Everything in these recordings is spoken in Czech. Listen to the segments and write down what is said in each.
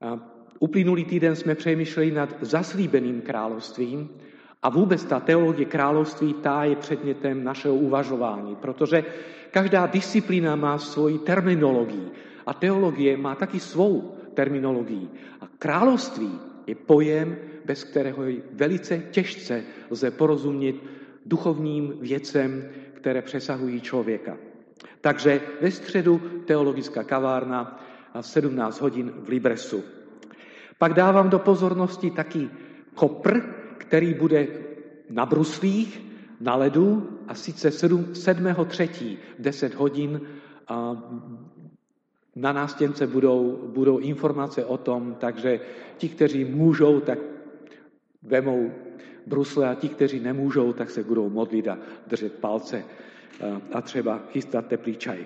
Uplynulý týden jsme přemýšleli nad zaslíbeným královstvím a vůbec ta teologie království, tá je předmětem našeho uvažování, protože každá disciplína má svoji terminologii a teologie má taky svou terminologii. A království je pojem, bez kterého velice těžce lze porozumět duchovním věcem, které přesahují člověka. Takže ve středu teologická kavárna v 17 hodin v Libresu. Pak dávám do pozornosti taky kopr, který bude na bruslích, na ledu, a sice 7.3. v 10 hodin na nástěnce budou informace o tom, takže ti, kteří můžou, tak vemou brusle a ti, kteří nemůžou, tak se budou modlit a držet palce a třeba chystat teplý čaj.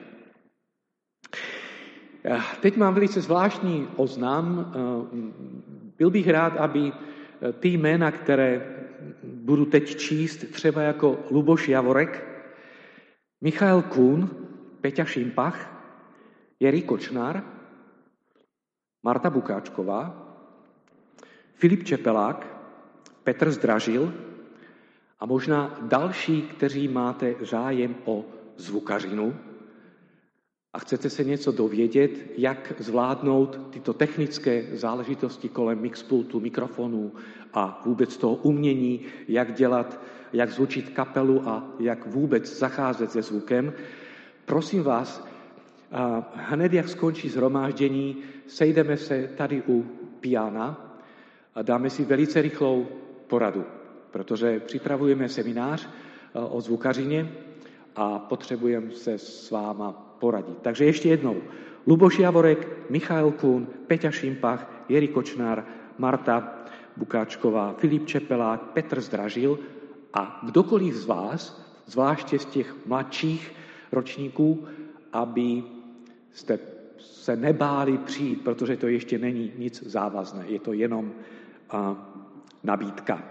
Teď mám velice zvláštní oznam. Byl bych rád, aby ty jména, které budu teď číst, třeba jako Luboš Javorek, Michael Kuhn, Peťa Šimpach, Jiří Kočnar, Marta Bukáčková, Filip Čepelák, Petr Zdražil a možná další, kteří máte zájem o zvukařinu a chcete se něco dovědět, jak zvládnout tyto technické záležitosti kolem mixpultu, mikrofonů a vůbec toho umění, jak zvučit kapelu a jak vůbec zacházet se zvukem. Prosím vás, hned jak skončí shromáždění, sejdeme se tady u piana a dáme si velice rychlou poradu, protože připravujeme seminář o zvukařině a potřebujeme se s váma poradit. Takže ještě jednou. Luboš Javorek, Michael Kuhn, Peťa Šimpach, Jiří Kočnar, Marta Bukáčková, Filip Čepelák, Petr Zdražil a kdokoliv z vás, zvláště z těch mladších ročníků, aby jste se nebáli přijít, protože to ještě není nic závazné, je to jenom nabídka.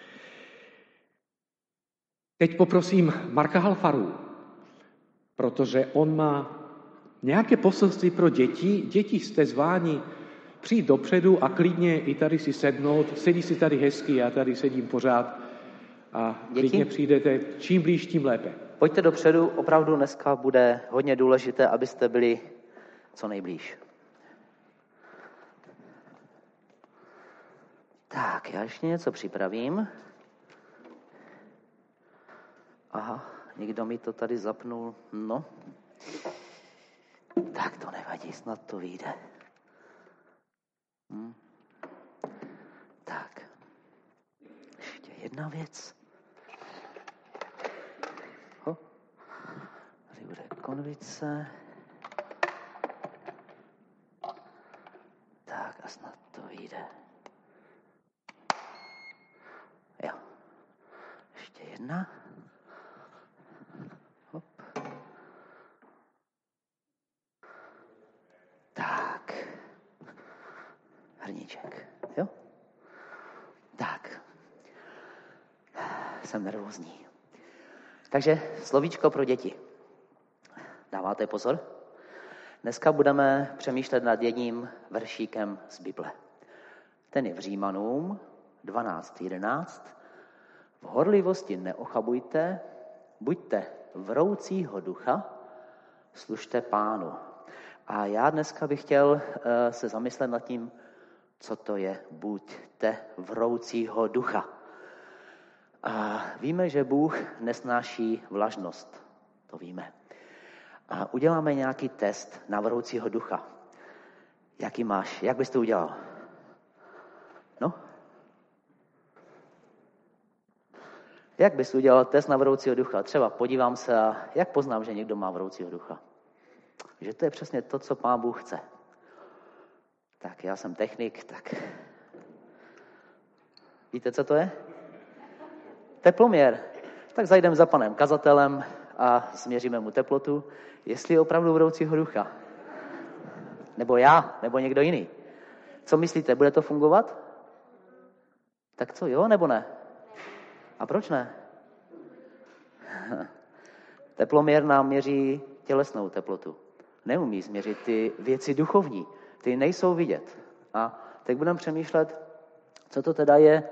Teď poprosím Marka Halfaru, protože on má nějaké poselství pro děti. Děti jste zváni přijít dopředu a klidně i tady si sednout. Sedí si tady hezky, já tady sedím pořád a klidně přijdete. Čím blíž, tím lépe. Pojďte dopředu, opravdu dneska bude hodně důležité, abyste byli co nejblíž. Tak, já ještě něco připravím. Aha, někdo mi to tady zapnul. No. Tak to nevadí, snad to vyjde. Tak. Ještě jedna věc. Tady bude konvice. Tak a snad to vyjde. Jo. Ještě jedna. Hop. Tak. Hrníček. Jo? Tak. Jsem nervózní. Takže slovíčko pro děti. Dáváte pozor? Dneska budeme přemýšlet nad jedním veršíkem z Bible. Ten je v Římanům 12:11. V horlivosti neochabujte, buďte vroucího ducha, služte Pánu. A já dneska bych chtěl se zamyslet nad tím, co to je buďte vroucího ducha. A víme, že Bůh nesnáší vlažnost. To víme. A uděláme nějaký test na vroucího ducha. Jaký máš? Jak bys to udělal? No? Jak bys udělal test na vroucího ducha? Třeba podívám se a jak poznám, že někdo má vroucího ducha? Že to je přesně to, co Pán Bůh chce. Tak já jsem technik, tak... Víte, co to je? Teploměr. Tak zajdeme za panem kazatelem a změříme mu teplotu, jestli je opravdu vroucího ducha. Nebo já, nebo někdo jiný. Co myslíte, bude to fungovat? Tak co, jo nebo ne? A proč ne? Teploměr nám měří tělesnou teplotu. Neumí změřit ty věci duchovní. Ty nejsou vidět. A teď budeme přemýšlet, co to teda je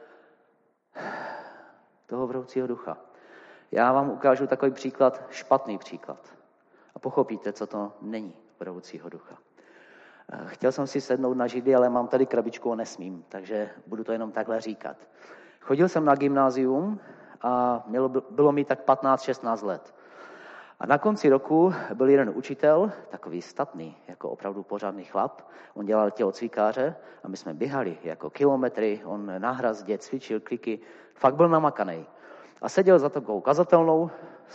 toho vroucího ducha. Já vám ukážu takový příklad, špatný příklad. A pochopíte, co to není vroucího ducha. Chtěl jsem si sednout na židli, ale mám tady krabičku a nesmím, takže budu to jenom takhle říkat. Chodil jsem na gymnázium a bylo mi tak 15-16 let. A na konci roku byl jeden učitel, takový statný, jako opravdu pořádný chlap. On dělal tělocvikáře a my jsme běhali jako kilometry, on na hrazdě cvičil kliky, fakt byl namakanej. A seděl za takovou kazatelnou,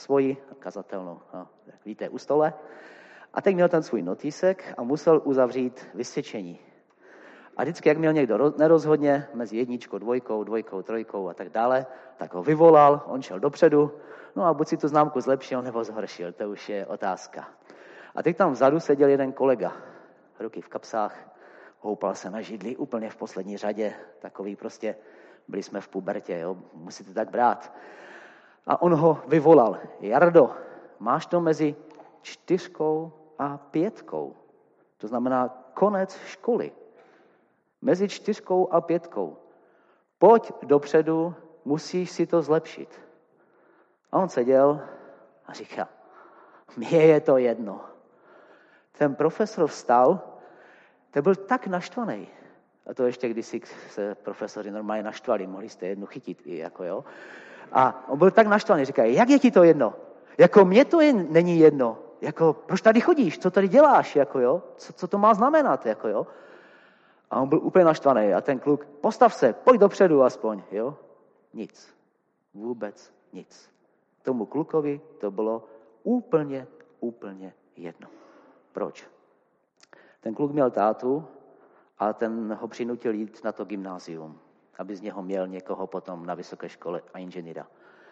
víte, u stole. A teď měl ten svůj notísek a musel uzavřít vysvědčení. A vždycky, jak měl někdo nerozhodně mezi 1, 2, 3 a tak dále, tak ho vyvolal, on šel dopředu, no a buď si tu známku zlepšil nebo zhoršil, to už je otázka. A teď tam vzadu seděl jeden kolega, ruky v kapsách, houpal se na židli úplně v poslední řadě, takový prostě, byli jsme v pubertě, jo, musíte tak brát. A on ho vyvolal, Jardo, máš to mezi 4 a 5. To znamená konec školy. Mezi 4 a 5. Pojď dopředu, musíš si to zlepšit. A on seděl a říká, mně je to jedno. Ten profesor vstal, ten byl tak naštvaný. A to ještě kdysi se profesory normálně naštvali, mohli jste jednu chytit i jako jo. A on byl tak naštvaný, říká, jak je ti to jedno? Jako mně to není jedno. Jako, proč tady chodíš? Co tady děláš? Jako, jo? Co to má znamenat? Jako, jo? A on byl úplně naštvaný. A ten kluk, postav se, pojď dopředu aspoň. Jo? Nic. Vůbec nic. Tomu klukovi to bylo úplně jedno. Proč? Ten kluk měl tátu a ten ho přinutil jít na to gymnázium, aby z něho měl někoho potom na vysoké škole a inženýra.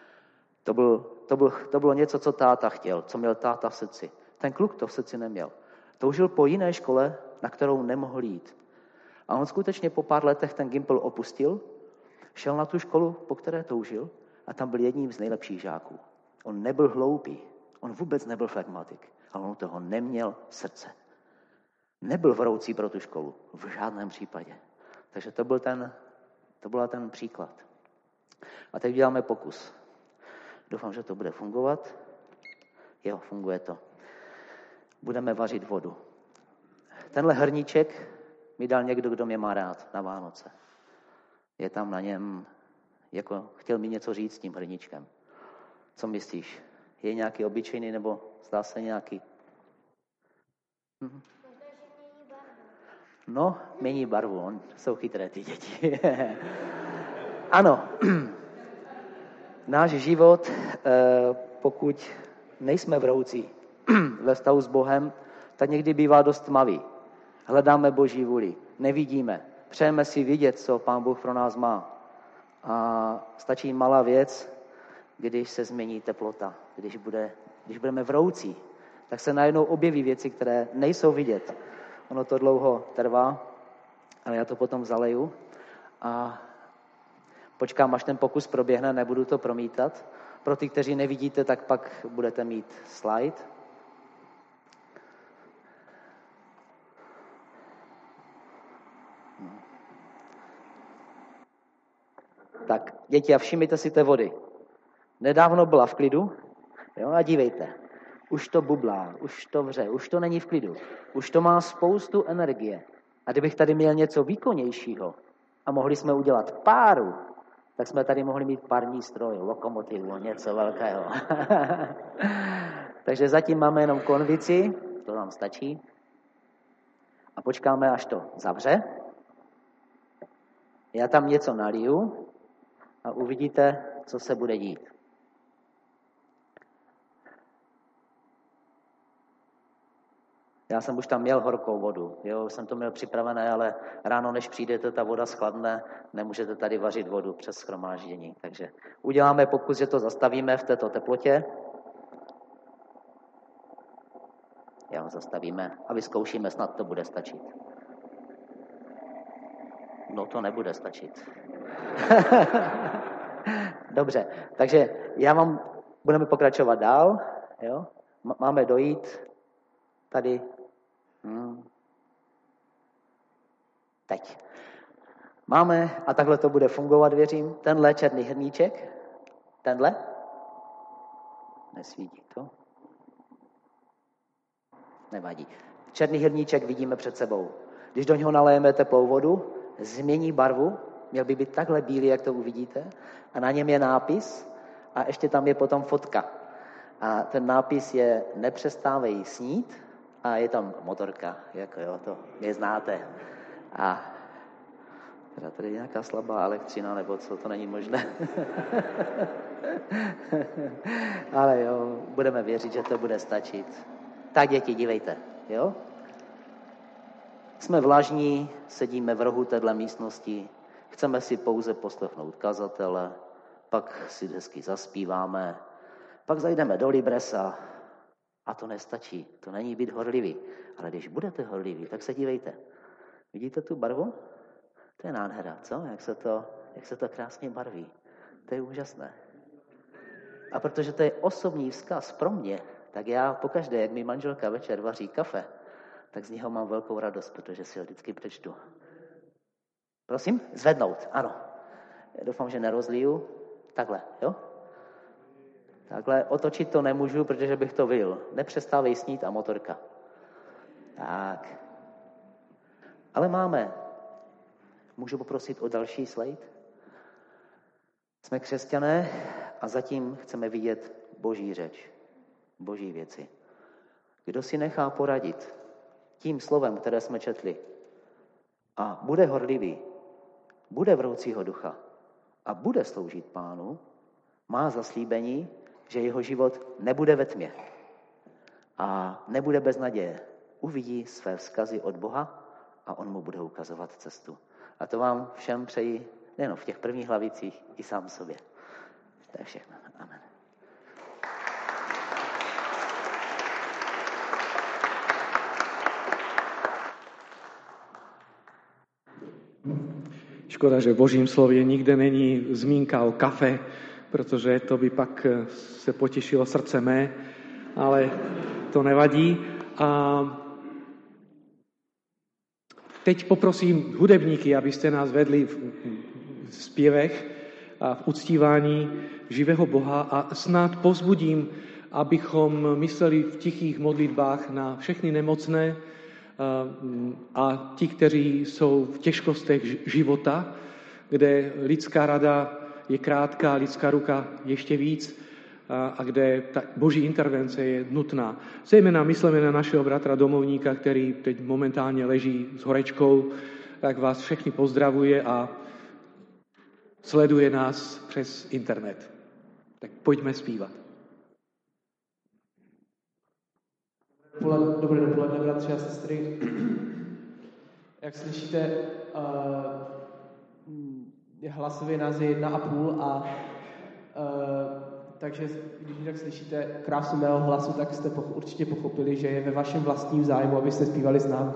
To bylo něco, co táta chtěl, co měl táta v srdci. Ten kluk to v srdci neměl. Toužil po jiné škole, na kterou nemohl jít. A on skutečně po pár letech ten Gimpl opustil, šel na tu školu, po které toužil, a tam byl jedním z nejlepších žáků. On nebyl hloupý, on vůbec nebyl flegmatik, ale on toho neměl srdce. Nebyl vroucí pro tu školu, v žádném případě. Takže to byl ten příklad. A teď děláme pokus. Doufám, že to bude fungovat. Jo, funguje to. Budeme vařit vodu. Tenhle hrníček mi dal někdo, kdo mě má rád na Vánoce. Je tam na něm, jako chtěl mi něco říct s tím hrníčkem. Co myslíš? Je nějaký obyčejný nebo zdá se nějaký? No, mění barvu, jsou chytré ty děti. Ano, náš život, pokud nejsme vroucí ve vztahu s Bohem, tak někdy bývá dost tmavý. Hledáme Boží vůli, nevidíme, přejeme si vidět, co Pán Bůh pro nás má. A stačí malá věc, když se změní teplota, když budeme vroucí, tak se najednou objeví věci, které nejsou vidět. Ono to dlouho trvá, ale já to potom zaleju a počkám, až ten pokus proběhne, nebudu to promítat. Pro ty, kteří nevidíte, tak pak budete mít slide. Tak, děti, a všimněte si té vody. Nedávno byla v klidu, jo, a dívejte. Už to bublá, už to vře, už to není v klidu. Už to má spoustu energie. A kdybych tady měl něco výkonnějšího a mohli jsme udělat páru, tak jsme tady mohli mít pární stroj, lokomotivu, něco velkého. Takže zatím máme jenom konvici, to nám stačí. A počkáme, až to zavře. Já tam něco naliju a uvidíte, co se bude dít. Já jsem už tam měl horkou vodu, jo, jsem to měl připravené, ale ráno, než přijdete, ta voda schladne, nemůžete tady vařit vodu přes shromáždění. Takže uděláme pokus, že to zastavíme v této teplotě. Já ho zastavíme a vyzkoušíme, snad to bude stačit. No to nebude stačit. Dobře, takže budeme pokračovat dál, jo. Máme dojít tady. Teď. Máme, a takhle to bude fungovat, věřím, tenhle černý hrníček. Tenhle. Nesvítí to. Nevadí. Černý hrníček vidíme před sebou. Když do něho naléjeme teplou vodu, změní barvu, měl by být takhle bílý, jak to uvidíte, a na něm je nápis a ještě tam je potom fotka. A ten nápis je nepřestávej snít a je tam motorka, jako jo, to mě znáte. A teda tady je nějaká slabá elektřina, nebo co, to není možné. Ale jo, budeme věřit, že to bude stačit. Tak děti, dívejte, jo? Jsme vlažní, sedíme v rohu téhle místnosti, chceme si pouze poslechnout kazatele, pak si hezky zaspíváme, pak zajdeme do Libresa a to nestačí, to není být horlivý. Ale když budete horliví, tak se dívejte. Vidíte tu barvu? To je nádhera, co? Jak se to krásně barví. To je úžasné. A protože to je osobní vzkaz pro mě, tak já pokaždé, jak mi manželka večer vaří kafe, tak z něho mám velkou radost, protože si ho vždycky přečtu. Prosím? Zvednout, ano. Já doufám, že nerozliju. Takhle, jo? Takhle otočit to nemůžu, protože bych to vyl. Nepřestávej snít a motorka. Tak. Ale máme. Můžu poprosit o další slide? Jsme křesťané a zatím chceme vidět Boží řeč, Boží věci. Kdo si nechá poradit tím slovem, které jsme četli, a bude horlivý, bude vroucího ducha a bude sloužit Pánu, má zaslíbení, že jeho život nebude ve tmě a nebude bez naděje. Uvidí své vzkazy od Boha a on mu bude ukazovat cestu. A to vám všem přeji, nejen v těch prvních hlavicích, i sám sobě. To je všechno. Amen. Škoda, že v Božím slově nikde není zmínka o kafe, protože to by pak se potěšilo srdce mé, ale to nevadí. A teď poprosím hudebníky, abyste nás vedli v zpěvech a v uctívání živého Boha a snad povzbudím, abychom mysleli v tichých modlitbách na všechny nemocné a ti, kteří jsou v těžkostech života, kde lidská rada je krátká, lidská ruka ještě víc a kde ta Boží intervence je nutná. Zejména myslíme na našeho bratra domovníka, který teď momentálně leží s horečkou, tak vás všechny pozdravuje a sleduje nás přes internet. Tak pojďme zpívat. Dobré dopoledne, bratři a sestry. Jak slyšíte, hlasově nás je 1,5 takže když tak slyšíte krásu mého hlasu, tak jste určitě pochopili, že je ve vašem vlastním zájmu, abyste zpívali s námi.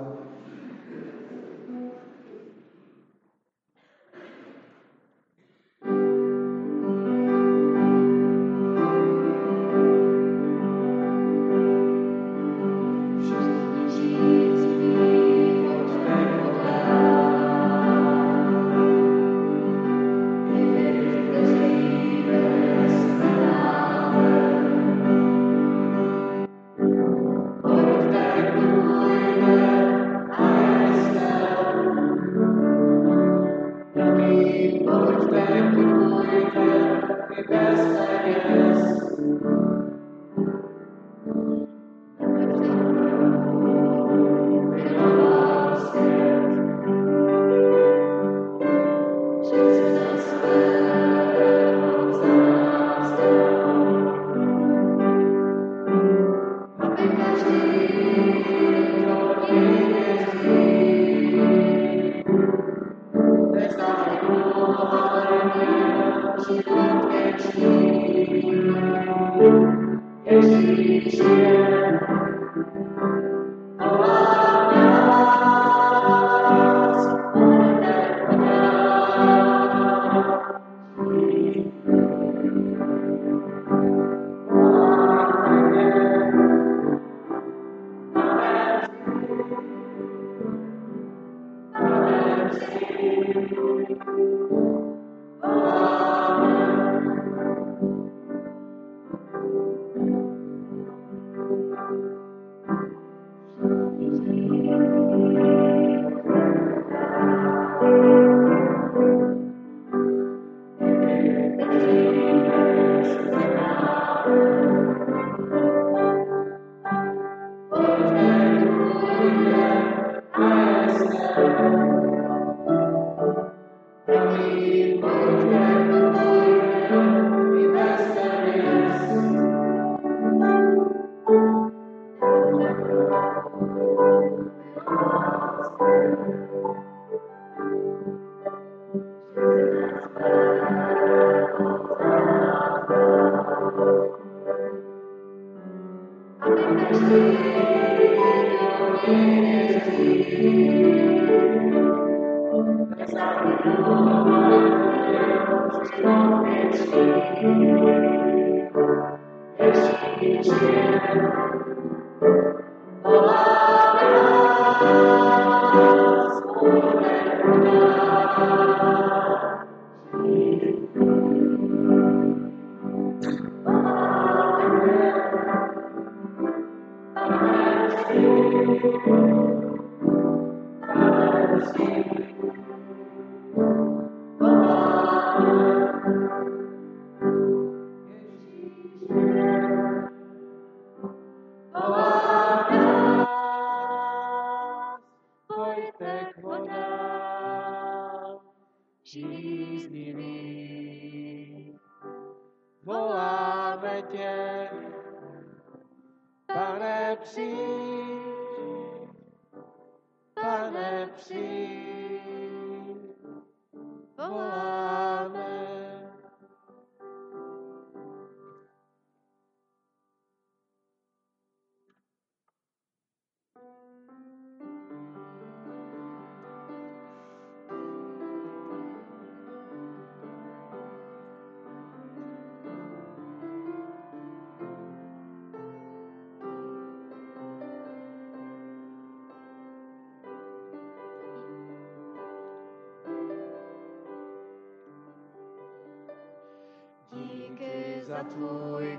Za tvůj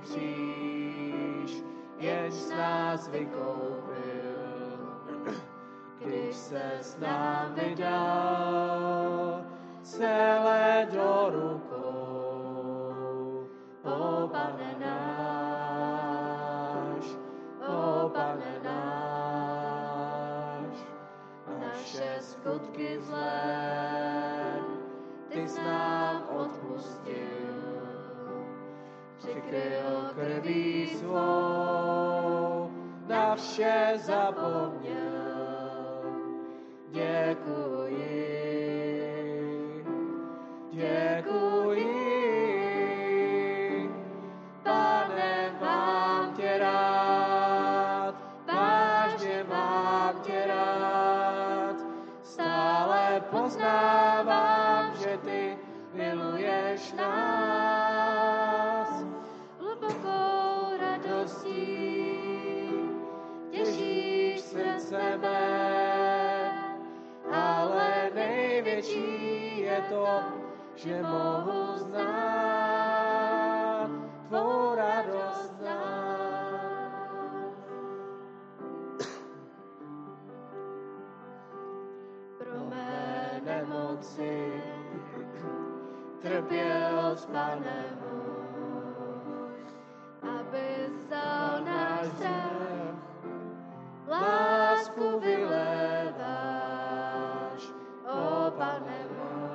kříž, jež nás vykoupil, když ses nám vydal celé do rukou. O Pane náš, naše skutky zlé, ty jsi nám odpustil. Přikryl krví svou, na vše zapomněl. Děkuji, Pane, mám tě rád, vážně mám tě rád. Stále poznávám, že ty miluješ nás. Hlubokou radostí těšíš srdce mé, ale největší je to, že mohu znát tvou radost znát. Pro mé nemoci trpěl s Panem můj, aby vzal náš hřích. Lásku vyléváš, o Pane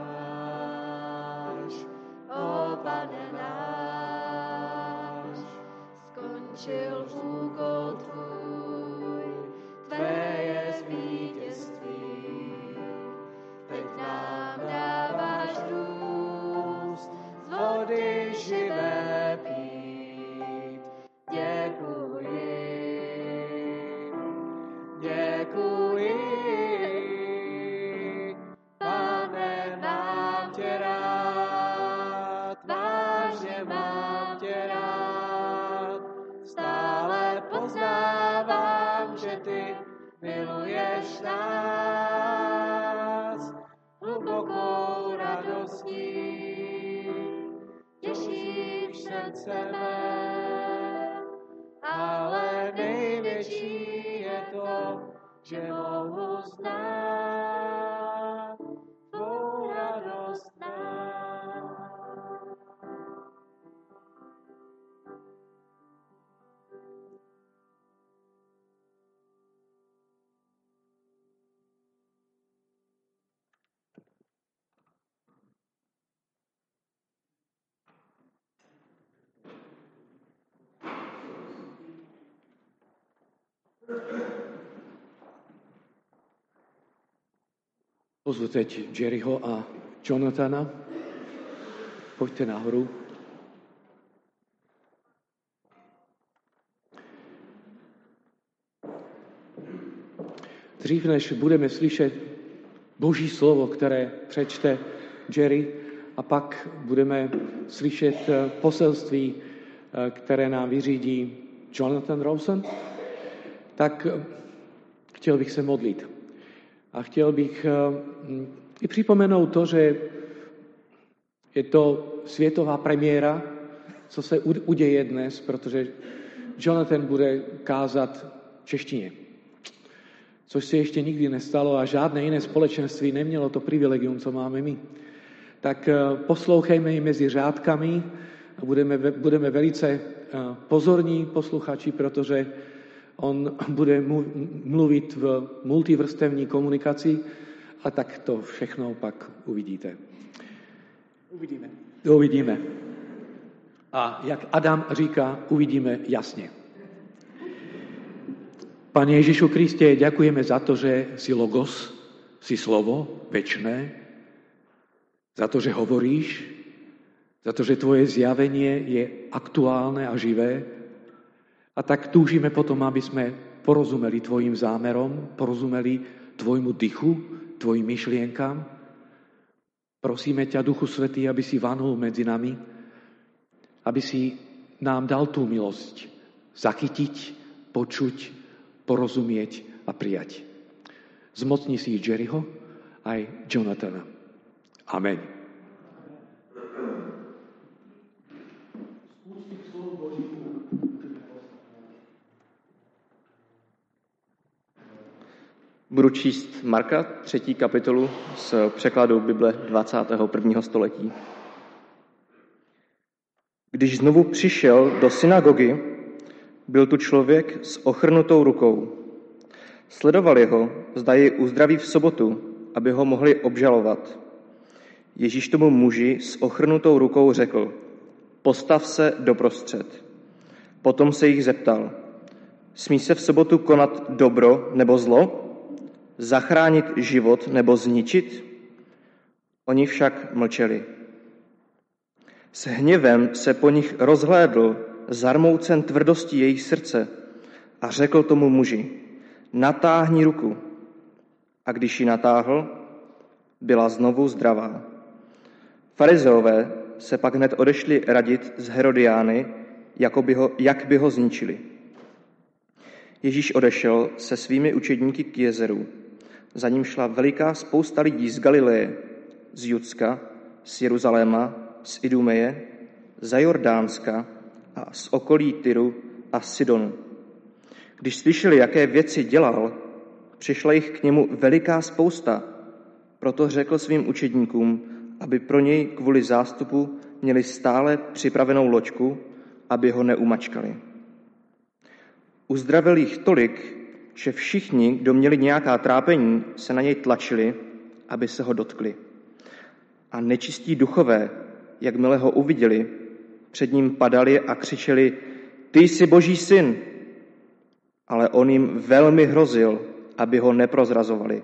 náš. Skončil úkol tvůj, tvé je vítězství. Teď nám dáváš růst, z vody živé pít. Děkuji, Pane, mám tě rád, vážně mám tě rád. Stále poznám, srdce mé, ale největší je to, že mohu znát tvou radost znát. Pozvu teď Jerryho a Jonathana. Pojďte nahoru. Dřív než budeme slyšet Boží slovo, které přečte Jerry, a pak budeme slyšet poselství, které nám vyřídí Jonathan Rawson, tak chtěl bych se modlit. A chtěl bych i připomenout to, že je to světová premiéra, co se uděje dnes, protože Jonathan bude kázat v češtině. Což se ještě nikdy nestalo a žádné jiné společenství nemělo to privilegium, co máme my. Tak poslouchejme i mezi řádkami a budeme velice pozorní posluchači, protože on bude mluvit v multivrstevní komunikaci a tak to všechno pak uvidíte. Uvidíme. A jak Adam říká, uvidíme jasně. Pane Ježišu Kriste, ďakujeme za to, že si Logos, si slovo večné, za to, že hovoríš, za to, že tvoje zjavenie je aktuálne a živé. A tak túžime potom, aby sme porozumeli tvojim zámerom, porozumeli tvojmu dychu, tvojim myšlienkám. Prosíme ťa, Duchu Svätý, aby si vanul medzi nami, aby si nám dal tú milosť zachytiť, počuť, porozumieť a prijať. Zmocni si Jerryho aj Jonathana. Amen. Budu číst Marka 3. kapitolu z překladu Bible 21. století. Když znovu přišel do synagogy, byl tu člověk s ochrnutou rukou. Sledovali ho, zda jej uzdraví v sobotu, aby ho mohli obžalovat. Ježíš tomu muži s ochrnutou rukou řekl: Postav se doprostřed. Potom se jich zeptal: Smí se v sobotu konat dobro nebo zlo? Zachránit život nebo zničit? Oni však mlčeli. S hněvem se po nich rozhlédl, zarmoucen tvrdostí jejich srdce, a řekl tomu muži: Natáhni ruku. A když ji natáhl, byla znovu zdravá. Farizeové se pak hned odešli radit z Herodiány, jak by ho zničili. Ježíš odešel se svými učedníky k jezeru. Za ním šla veliká spousta lidí z Galileje, z Judska, z Jeruzaléma, z Idumeje, za Jordánska a z okolí Tyru a Sidonu. Když slyšeli, jaké věci dělal, přišla jich k němu veliká spousta. Proto řekl svým učedníkům, aby pro něj kvůli zástupu měli stále připravenou loďku, aby ho neumačkali. Uzdravil jich tolik, že všichni, kdo měli nějaká trápení, se na něj tlačili, aby se ho dotkli. A nečistí duchové, jakmile ho uviděli, před ním padali a křičeli: Ty jsi Boží syn! Ale on jim velmi hrozil, aby ho neprozrazovali.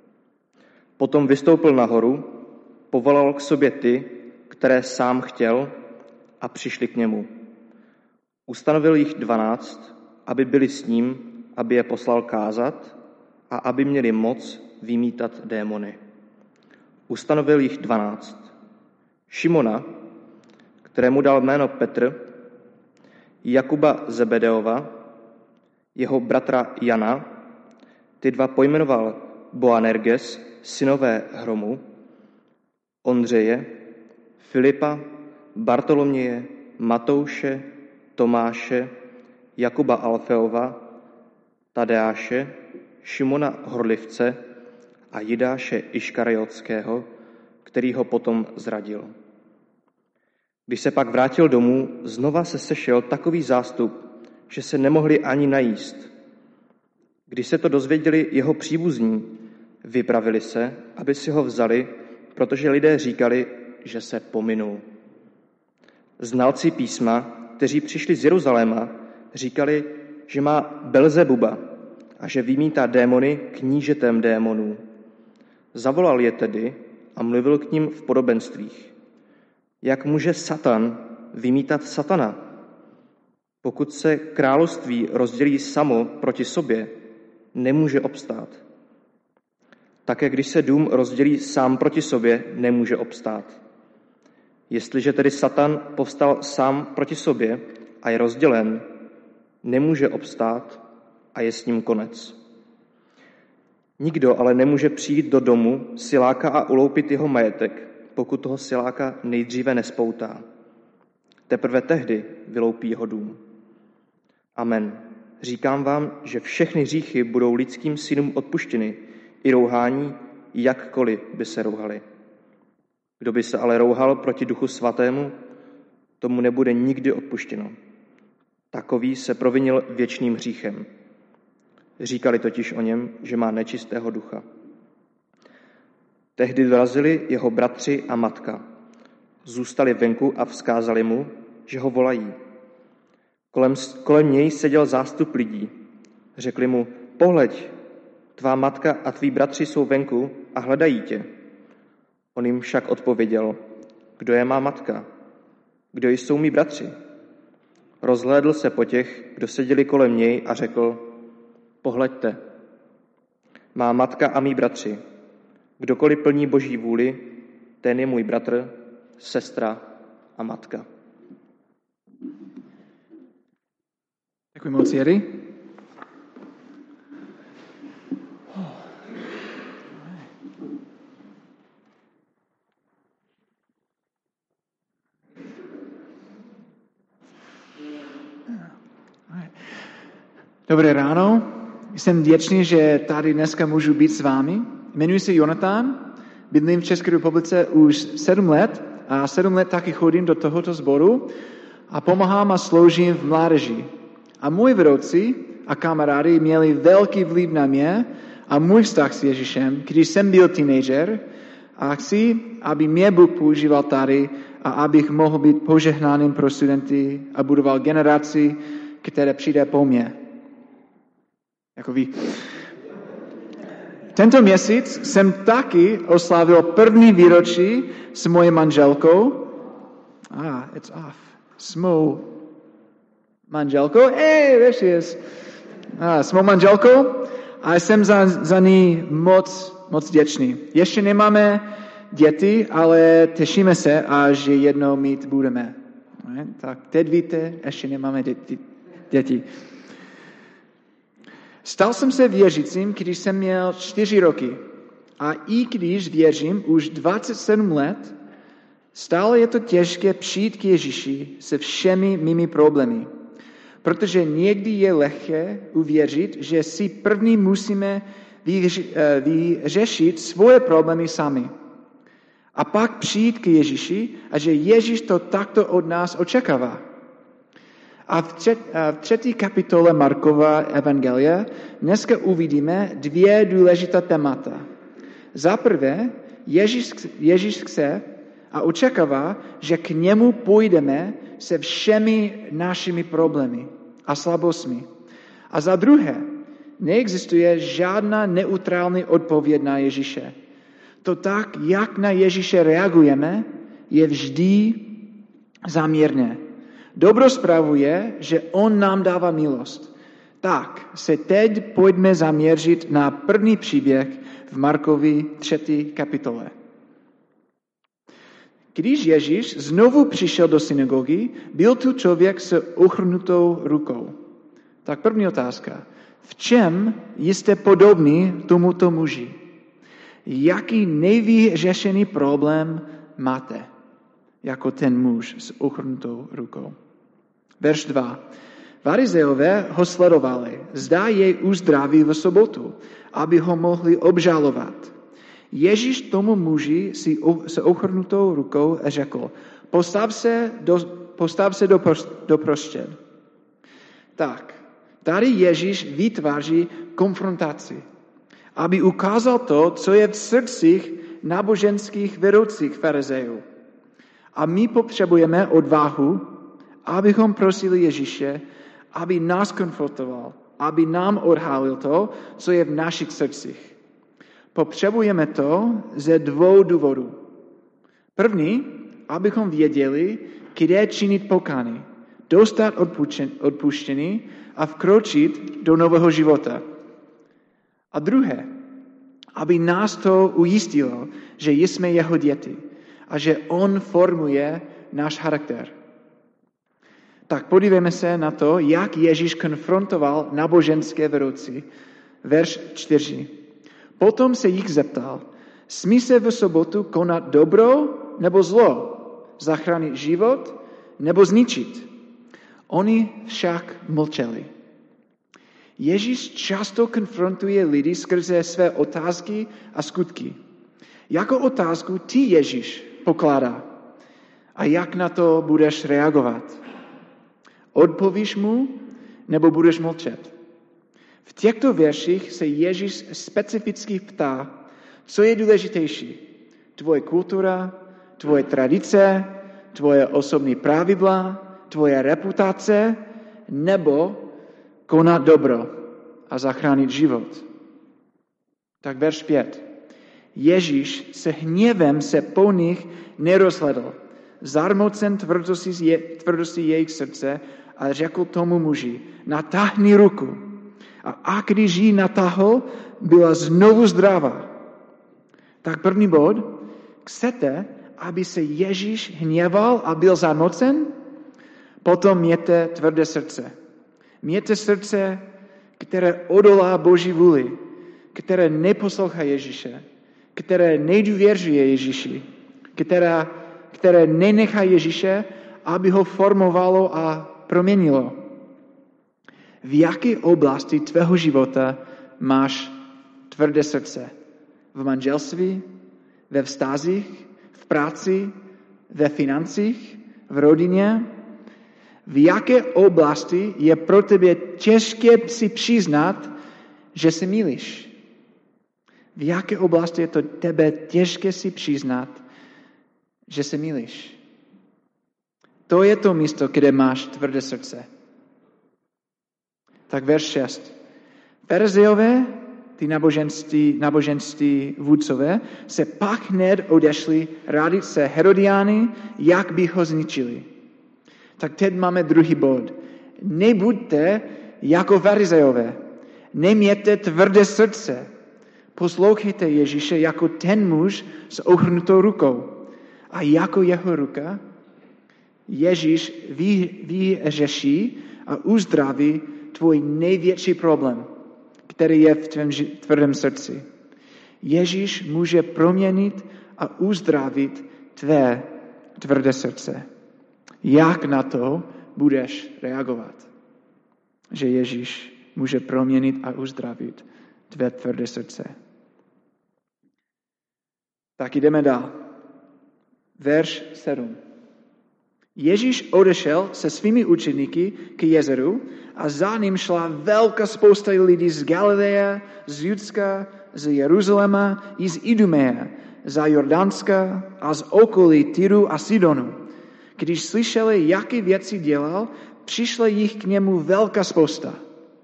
Potom vystoupil nahoru, povolal k sobě ty, které sám chtěl, a přišli k němu. Ustanovil jich 12, aby byli s ním, aby je poslal kázat a aby měli moc vymítat démony. Ustanovil jich 12. Šimona, kterému dal jméno Petr, Jakuba Zebedeova, jeho bratra Jana, ty dva pojmenoval Boanerges, synové Hromu, Ondřeje, Filipa, Bartoloměje, Matouše, Tomáše, Jakuba Alfeova, Tadeáše, Šimona Horlivce a Jidáše Iškariotského, který ho potom zradil. Když se pak vrátil domů, znova se sešel takový zástup, že se nemohli ani najíst. Když se to dozvěděli jeho příbuzní, vypravili se, aby si ho vzali, protože lidé říkali, že se pominul. Znalci písma, kteří přišli z Jeruzaléma, říkali, že má Belzebuba a že vymítá démony knížetem démonů. Zavolal je tedy a mluvil k ním v podobenstvích. Jak může Satan vymítat Satana? Pokud se království rozdělí samo proti sobě, nemůže obstát. Také když se dům rozdělí sám proti sobě, nemůže obstát. Jestliže tedy Satan povstal sám proti sobě a je rozdělen, nemůže obstát a je s ním konec. Nikdo ale nemůže přijít do domu siláka a uloupit jeho majetek, pokud toho siláka nejdříve nespoutá. Teprve tehdy vyloupí jeho dům. Amen. Říkám vám, že všechny hříchy budou lidským synům odpuštěny, i rouhání, jakkoliv by se rouhali. Kdo by se ale rouhal proti Duchu Svatému, tomu nebude nikdy odpuštěno. Takový se provinil věčným hříchem. Říkali totiž o něm, že má nečistého ducha. Tehdy dorazili jeho bratři a matka. Zůstali venku a vzkázali mu, že ho volají. Kolem něj seděl zástup lidí. Řekli mu, pohleď, tvá matka a tví bratři jsou venku a hledají tě. On jim však odpověděl, kdo je má matka? Kdo jsou mí bratři? Rozhlédl se po těch, kdo seděli kolem něj a řekl, pohleďte, má matka a mí bratři. Kdokoliv plní Boží vůli, ten je můj bratr, sestra a matka. Děkuji moc, Jerry. Dobré ráno. Jsem vděčný, že tady dneska můžu být s vámi. Jmenuji se Jonathan, bydlím v České republice už 7 let a 7 let taky chodím do tohoto sboru a pomáhám a sloužím v mládeži. A můj vedoucí a kamarádi měli velký vliv na mě a můj vztah s Ježíšem, když jsem byl teenager a chci, aby mě Bůh používal tady a abych mohl být požehnaným pro studenty a budoval generaci, která přijde po mně. Jako vy. Tento měsíc jsem taky oslavil první výročí s mojí manželkou. It's off. S mou manželkou. Hey, there she is. S mou manželkou. A jsem za ní moc vděčný. Ještě nemáme děti, ale těšíme se, až jednou mít budeme. Tak teď víte, ještě nemáme děti. Stal jsem se věřícím, když jsem měl 4 roky. A i když věřím už 27 let, stále je to těžké přijít k Ježíši se všemi mými problémy. Protože někdy je lehké uvěřit, že si první musíme vyřešit svoje problémy sami. A pak přijít k Ježíši a že Ježíš to takto od nás očekává. A v 3. kapitole Markova evangelia dneska uvidíme 2 důležitá témata. Za prvé, Ježíš chce a očekává, že k němu půjdeme se všemi našimi problémy a slabostmi. A za druhé, neexistuje žádná neutrální odpověď na Ježíše. To tak, jak na Ježíše reagujeme, je vždy záměrné. Dobrou zprávu je, že on nám dává milost. Tak se teď pojďme zaměřit na první příběh v Markovi 3. kapitole. Když Ježíš znovu přišel do synagogy, byl tu člověk s ochrnutou rukou. Tak první otázka. V čem jste podobní tomuto muži? Jaký nejvyřešený problém máte? jako ten muž s ochrnutou rukou. Verš 2. Farizeové ho sledovali, zda jej uzdraví v sobotu, aby ho mohli obžalovat. Ježíš tomu muži s ochrnutou rukou řekl, postav se do prostřed. Tak, tady Ježíš vytváří konfrontaci, aby ukázal to, co je v srdcích náboženských vedoucích farizejů. A my potřebujeme odvahu, abychom prosili Ježíše, aby nás konfrontoval, aby nám odhalil to, co je v našich srdcích. Potřebujeme to ze 2 důvodů. První, abychom věděli, kde činit pokání, dostat odpuštění a vkročit do nového života. A druhé, aby nás to ujistilo, že jsme jeho děti a že on formuje náš charakter. Tak podívejme se na to, jak Ježíš konfrontoval náboženské vedoucí. Verš 4. Potom se jich zeptal, smí se v sobotu konat dobro nebo zlo, zachránit život nebo zničit? Oni však mlčeli. Ježíš často konfrontuje lidi skrze své otázky a skutky. Jako otázku ty Ježíš pokládá. A jak na to budeš reagovat? Odpovíš mu, nebo budeš mlčet? V těchto verších se Ježíš specificky ptá, co je důležitější. Tvoje kultura, tvoje tradice, tvoje osobní pravidla, tvoje reputace, nebo konat dobro a zachránit život. Tak verš 5. Ježíš se hněvem se po nich nerozhledl. Zarmocen tvrdosti jejich srdce a řekl tomu muži, natáhni ruku. A když ji natáhl, byla znovu zdravá. Tak první bod, chcete, aby se Ježíš hněval a byl zarmocen? Potom mějte tvrdé srdce. Mějte srdce, které odolá Boží vůli, které neposlouchá Ježíše, které nedůvěřuje Ježíši, které nenechá Ježíše, aby ho formovalo a proměnilo. V jaké oblasti tvého života máš tvrdé srdce? V manželství, ve vztazích, v práci, ve financích, v rodině? V jaké oblasti je pro tebe těžké si přiznat, že se mýlíš? V jaké oblasti je to tebe těžké si přiznat, že se mýlíš? To je to místo, kde máš tvrdé srdce. Tak verš 6. Farizejové, ty náboženství vůdcové, se pak hned odešli radit se Herodiány, jak by ho zničili. Tak teď máme druhý bod. Nebuďte jako farizejové. Nemějte tvrdé srdce. Poslouchejte Ježíše jako ten muž s ochrnutou rukou. A jako jeho ruka Ježíš vyřeší a uzdraví tvůj největší problém, který je v tvém tvrdém srdci. Ježíš může proměnit a uzdravit tvé tvrdé srdce. Jak na to budeš reagovat? Že Ježíš může proměnit a uzdravit tvé tvrdé srdce. Tak jdeme dál. Verš 7. Ježíš odešel se svými učeníky k jezeru a za ním šla velká spousta lidí z Galileje, z Judska, z Jeruzaléma i z Idumeje, za Jordánska a z okolí Tyru a Sidonu. Když slyšeli, jaké věci dělal, přišla jich k němu velká spousta.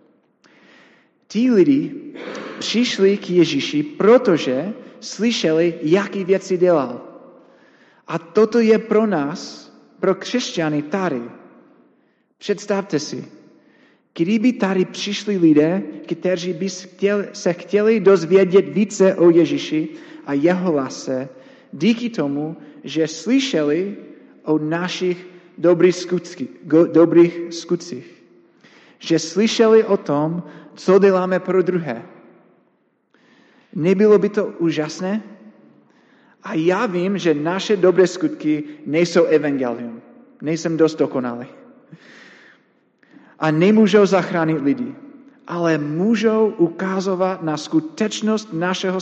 Ti lidi přišli k Ježíši, protože slyšeli, jaké věci dělal. A toto je pro nás, pro křesťany tady. Představte si, kdyby tady přišli lidé, kteří by se chtěli dozvědět více o Ježíši a jeho lásce, díky tomu, že slyšeli o našich dobrých skutcích. Že slyšeli o tom, co děláme pro druhé. Nebylo by to úžasné? A já vím, že naše dobré skutky nejsou evangelium. Nejsem dost dokonalý. A nemůžou zachránit lidi, ale můžou ukazovat na skutečnost našeho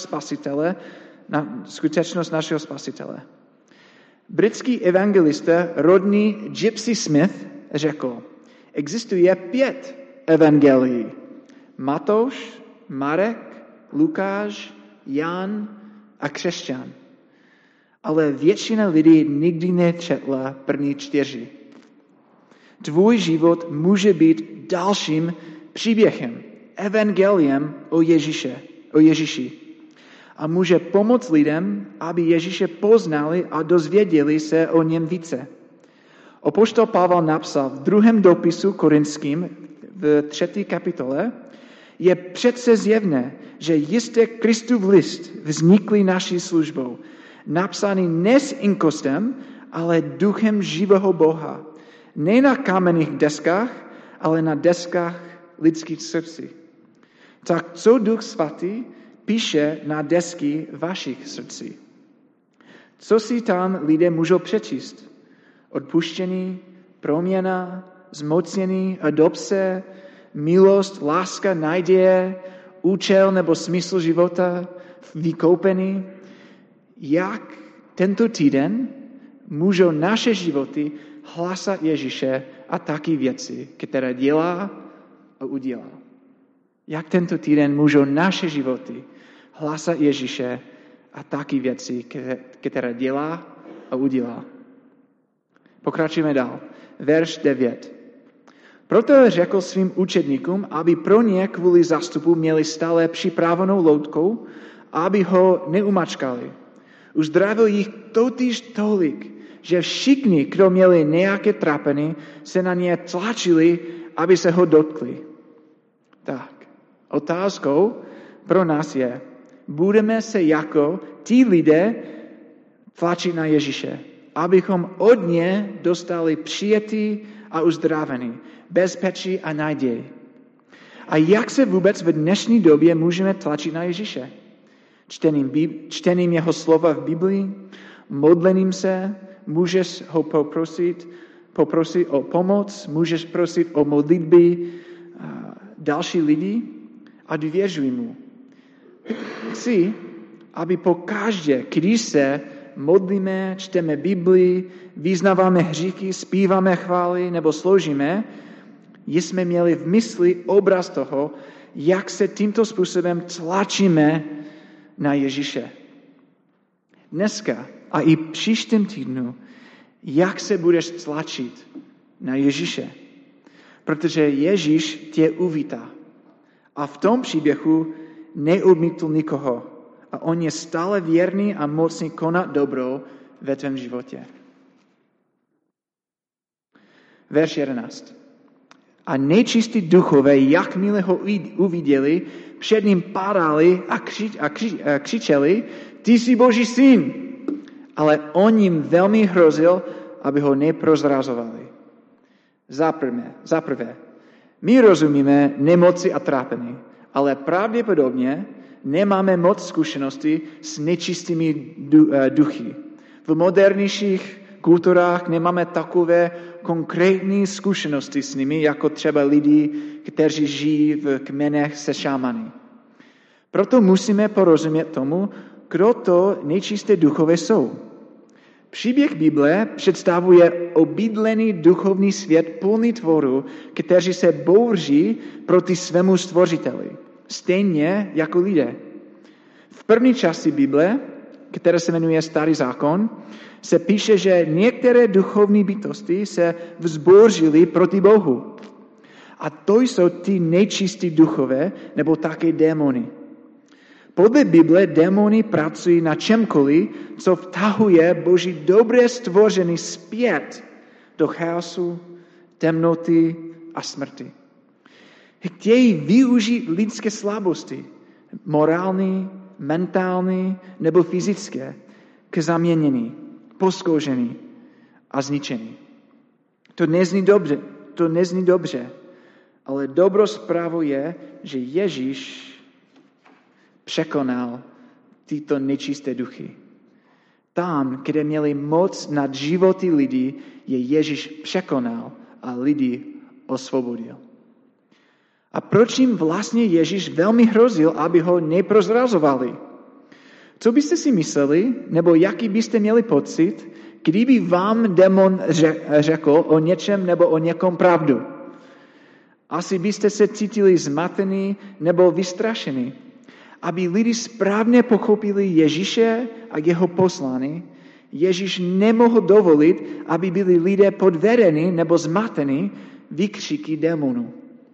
spasitele. Britský evangelista Rodney Gypsy Smith řekl, existuje 5 evangelií. Matouš, Marek, Lukáš, Jan a křesťan. Ale většina lidí nikdy nečetla první 4. Tvůj život může být dalším příběhem, evangeliem o Ježíši. A může pomoct lidem, aby Ježíše poznali a dozvěděli se o něm více. Apoštol Pavel napsal v 2. dopisu Korinským v 3. kapitole, je přece zjevné, že jistě Kristův list vzniklý naší službou, napsaný ne s inkostem, ale duchem živého Boha. Ne na kamenných deskách, ale na deskách lidských srdcí. Tak co Duch Svatý píše na desky vašich srdcí? Co si tam lidé můžou přečíst? Odpuštění, proměna, zmocnění, adopce, milost, láska, naděje, účel nebo smysl života, vykoupení. Jak tento týden můžou naše životy hlásat Ježíše a taky věci, které dělá a udělá. Jak tento týden můžou naše životy hlásat Ježíše a taky věci, které dělá a udělá. Pokračujeme dál. Verš 9. Proto řekl svým učedníkům, aby pro ně kvůli zástupu měli stále připravenou loutku, aby ho neumačkali. Uzdravil jich totiž tolik, že všichni, kdo měli nějaké trápení, se na ně tlačili, aby se ho dotkli. Tak, otázkou pro nás je, budeme se jako ti lidé tlačit na Ježíše, abychom od ně dostali přijetí a uzdravení, bezpečí a naději. A jak se vůbec v dnešní době můžeme tlačit na Ježíše? Čtením jeho slova v Biblii, modlením se, můžeš ho poprosit o pomoc, můžeš prosit o modlitby další lidi a důvěřuj mu. Chci, aby pokaždé, když se modlíme, čteme Biblii, vyznáváme hříchy, zpíváme chvály nebo sloužíme, jsme měli v mysli obraz toho, jak se tímto způsobem tlačíme na Ježíše. Dneska a i příštím týdnu, jak se budeš tlačit na Ježíše. Protože Ježíš tě uvítá. A v tom příběhu neodmítl nikoho. A on je stále věrný a mocný konat dobro ve tvém životě. Verš 11. A nečistí duchové, jakmile ho uviděli, před ním padali a křičeli, ty jsi Boží syn. Ale on jim velmi hrozil, aby ho neprozrazovali. Zaprvé, my rozumíme nemoci a trápení, ale pravděpodobně nemáme moc zkušeností s nečistými duchy. V modernějších kulturách nemáme takové konkrétní zkušenosti s nimi, jako třeba lidi, kteří žijí v kmenech se šamany. Proto musíme porozumět tomu, kdo to nečisté duchové jsou. Příběh Bible představuje obydlený duchovní svět plný tvorů, kteří se bouří proti svému stvořiteli, stejně jako lidé. V první části Bible, která se jmenuje Starý zákon, se píše, že některé duchovní bytosti se vzbouřily proti Bohu. A to jsou ty nečistí duchové, nebo také démony. Podle Bible démony pracují na čemkoliv, co vtahuje Boží dobré stvoření zpět do chaosu, temnoty a smrti. Chtějí využít lidské slabosti, morální, mentální nebo fyzické, k zaměnění, poškození a zničení. To nezní dobře, ale dobrou zprávou je, že Ježíš překonal tyto nečisté duchy. Tam, kde měli moc nad životy lidí, je Ježíš překonal a lidi osvobodil. A proč jim vlastně Ježíš velmi hrozil, aby ho neprozrazovali? Co byste si mysleli, nebo jaký byste měli pocit, kdyby vám démon řekl o něčem nebo o někom pravdu? Asi byste se cítili zmatený nebo vystrašený. Aby lidi správně pochopili Ježíše a jeho poslání, Ježíš nemohl dovolit, aby byli lidé podvedeni nebo zmateni výkřiky démonů.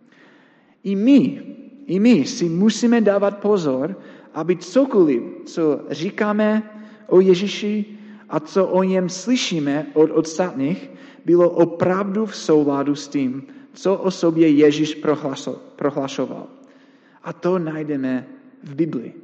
I my si musíme dávat pozor, aby cokoliv, co říkáme o Ježíši a co o něm slyšíme od ostatních, bylo opravdu v souladu s tím, co o sobě Ježíš prohlašoval. A to najdeme v Biblii.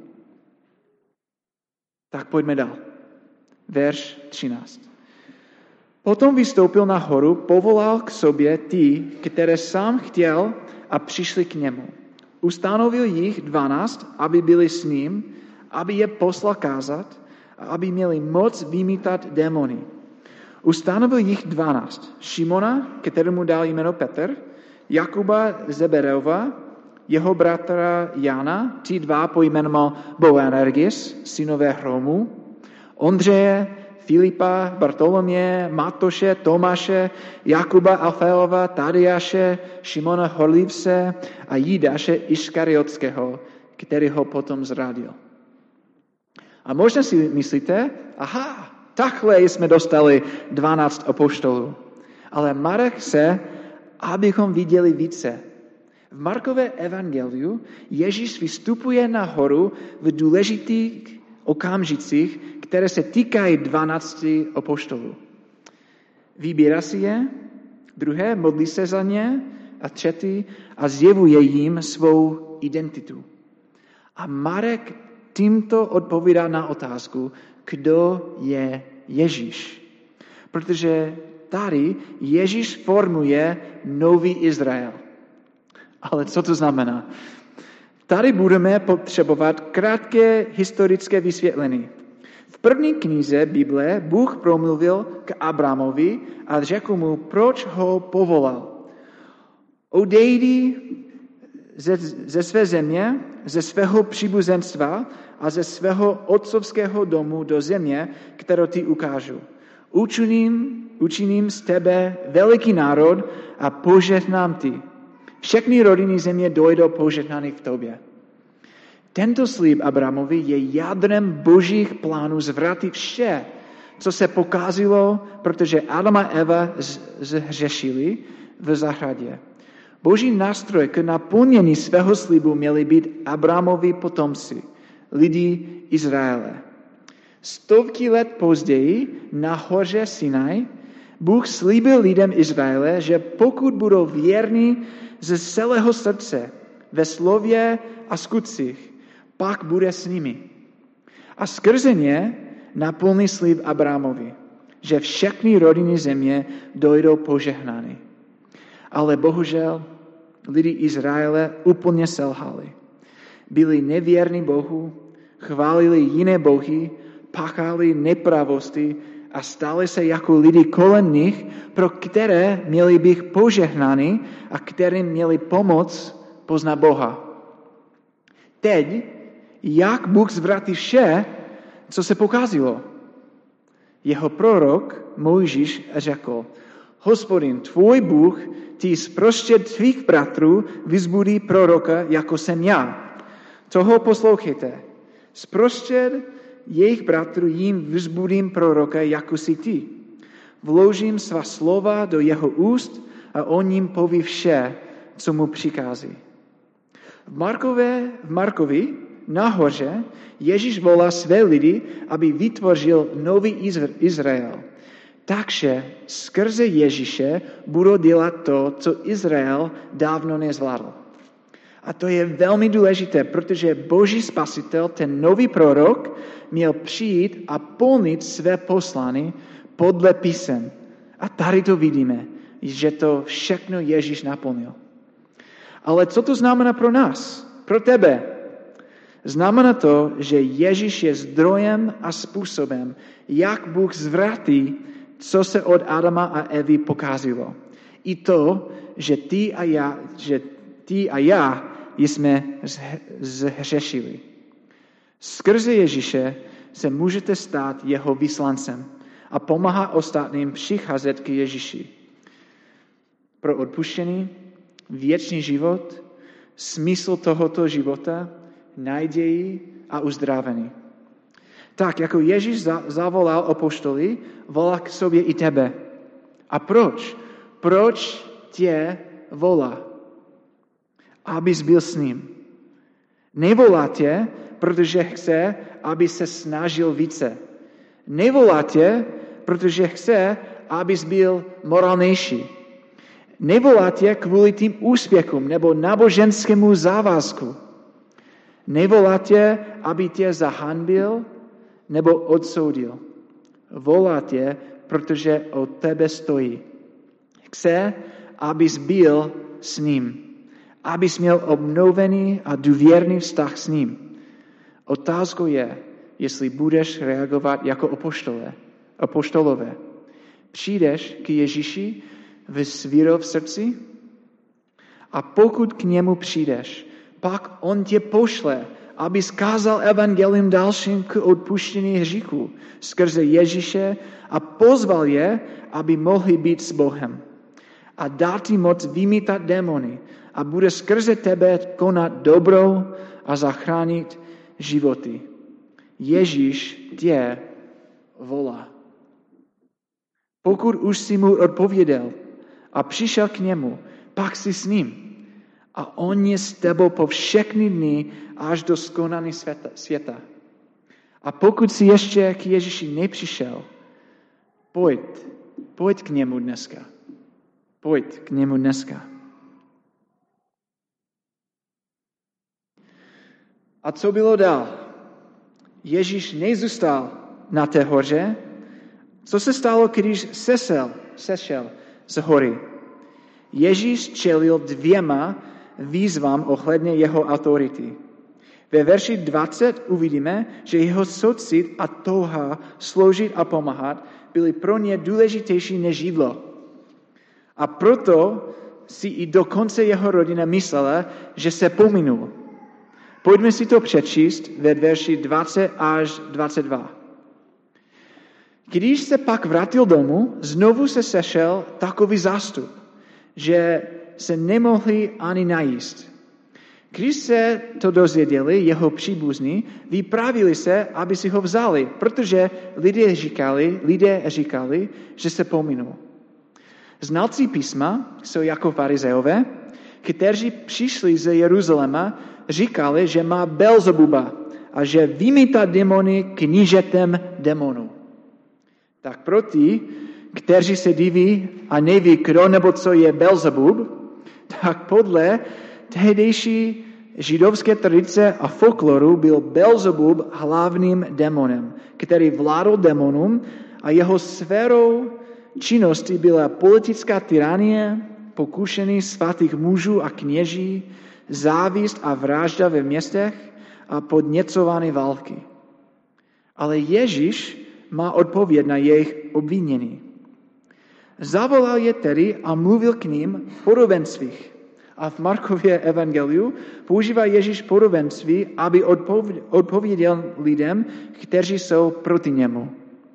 Tak pojďme dál. Verš 13. Potom vystoupil nahoru, povolal k sobě ty, které sám chtěl, a přišli k němu. Ustanovil jich 12, aby byli s ním, aby je poslal kázat a aby měli moc vymítat démony. Ustanovil jich 12. Šimona, kterému dal jméno Petr, Jakuba Zebedeova, jeho bratra Jana, ti dva pojmenoval Boanerges, synové Hromu, Ondřeje, Filipa, Bartoloměje, Matoše, Tomáše, Jakuba Alfeova, Tadeáše, Šimona Horlivce a Jidáše Iškariotského, který ho potom zradil. A možná si myslíte, aha, takhle jsme dostali 12 apoštolů. Ale Marek chce, abychom viděli více. V Markové evangeliu Ježíš vystupuje nahoru v důležitých okamžicích, které se týkají 12 apoštolů. Vybírá si je, druhé modlí se za ně a třetí a zjevuje jim svou identitu. A Marek tímto odpovídá na otázku, kdo je Ježíš. Protože tady Ježíš formuje nový Izrael. Ale co to znamená? Tady budeme potřebovat krátké historické vysvětlení. V první knize Bible Bůh promluvil k Abramovi a řekl mu, proč ho povolal. Odejdi ze své země, ze svého příbuzenstva a ze svého otcovského domu do země, kterou ti ukážu. Učiním z tebe veliký národ a požehnám ti. Všechny rodiny země dojdou požehnaných v tobě. Tento slib Abramovi je jádrem božích plánů zvratit vše, co se pokazilo, protože Adam a Eva zhřešili v zahradě. Boží nástroj k naplnění svého slibu měli být Abramovi potomci, lidi Izraele. Stovky let později na hoře Sinaj Bůh slíbil lidem Izraele, že pokud budou věrní ze celého srdce, ve slově a skutcích, pak bude s nimi. A skrze ně naplní slib Abramovi, že všechny rodiny země dojdou požehnány. Ale bohužel lidi Izraele úplně selhali. Byli nevěrní Bohu, chválili jiné bohy, páchali nepravosti a stali se jako lidi kolem nich, pro které měli být požehnáni a kterým měli pomoct poznat Boha. Teď, jak Bůh zvratí vše, co se pokazilo? Jeho prorok Mojžíš řekl, Hospodin, tvůj Bůh, ti zprostřed tvých bratrů vyzbudí proroka, jako jsem já. Toho poslouchejte. Zprostřed jejich bratrů jim vyzbudím proroka, jako si ty. Vložím svá slova do jeho úst a on jim poví vše, co mu přikází. V Markovi nahoře Ježíš volá své lidi, aby vytvořil nový Izrael. Takže skrze Ježíše budou dělat to, co Izrael dávno nezvládl. A to je velmi důležité, protože Boží spasitel, ten nový prorok, měl přijít a plnit své poslání podle písem. A tady to vidíme, že to všechno Ježíš naplnil. Ale co to znamená pro nás, pro tebe? Znamená to, že Ježíš je zdrojem a způsobem, jak Bůh zvratí, co se od Adama a Evy pokazilo. I to, že ty a já jsme zhřešili. Skrze Ježíše se můžete stát jeho vyslancem a pomáhat ostatním přicházet k Ježíši. Pro odpuštění, věčný život, smysl tohoto života, naději a uzdravení. Tak, jako Ježíš zavolal apoštoly, volá k sobě i tebe. A proč? Proč tě volá? Abys byl s ním. Nevolá tě, protože chce, aby se snažil více. Nevolá tě, protože chce, abys byl morálnější. Nevolá tě kvůli tím úspěchům nebo náboženskému závazku. Nevolá tě, aby tě zahanbil nebo odsoudil. Volá tě, protože o tebe stojí. Chce, abys byl s ním. Abys měl obnovený a důvěrný vztah s ním. Otázkou je, jestli budeš reagovat jako apoštolové. Přijdeš k Ježíši s vírou v srdci a pokud k němu přijdeš, pak on tě pošle, aby skázal evangelium dalším k odpuštění hříchů skrze Ježíše a pozval je, aby mohli být s Bohem. A dá ti moc vymítat démony a bude skrze tebe konat dobrou a zachránit životy. Ježíš tě volá. Pokud už jsi mu odpověděl a přišel k němu, pak jsi s ním. A on je s tebou po všechny dny až do skonání světa. A pokud jsi ještě k Ježíši nepřišel, pojď k němu dneska. Pojď k němu dneska. A co bylo dál? Ježíš nezůstal na té hoře. Co se stalo, když sešel z hory? Ježíš čelil 2 výzvám ohledně jeho autority. Ve verši 20 uvidíme, že jeho soucit a touha sloužit a pomáhat byly pro ně důležitější než jídlo. A proto si i dokonce jeho rodina myslela, že se pominul. Pojďme si to přečíst ve verši 20 až 22. Když se pak vrátil domů, znovu se sešel takový zástup, že se nemohli ani najíst. Když se to dozvěděli jeho příbuzní, vypravili se, aby si ho vzali, protože lidé říkali, že se pominul. Znalci písma jsou jako farizeové, kteří přišli z Jeruzaléma, říkali, že má Belzebuba a že vymítá démony knížetem démonů. Tak pro ty, kteří se diví a neví, kdo nebo co je Belzebub, tak podle tehdejší židovské tradice a folkloru byl Belzebub hlavním démonem, který vládl démonům a jeho sférou činnosti byla politická tyranie, pokušení svatých mužů a kněží, závist a vražda ve městech a podněcování války. Ale Ježíš má odpověď na jejich obvinění. Zavolal je tedy a mluvil k ním v podobenstvích. A v Markově evangeliu používá Ježíš podobenství, aby odpověděl lidem, kteří jsou proti němu.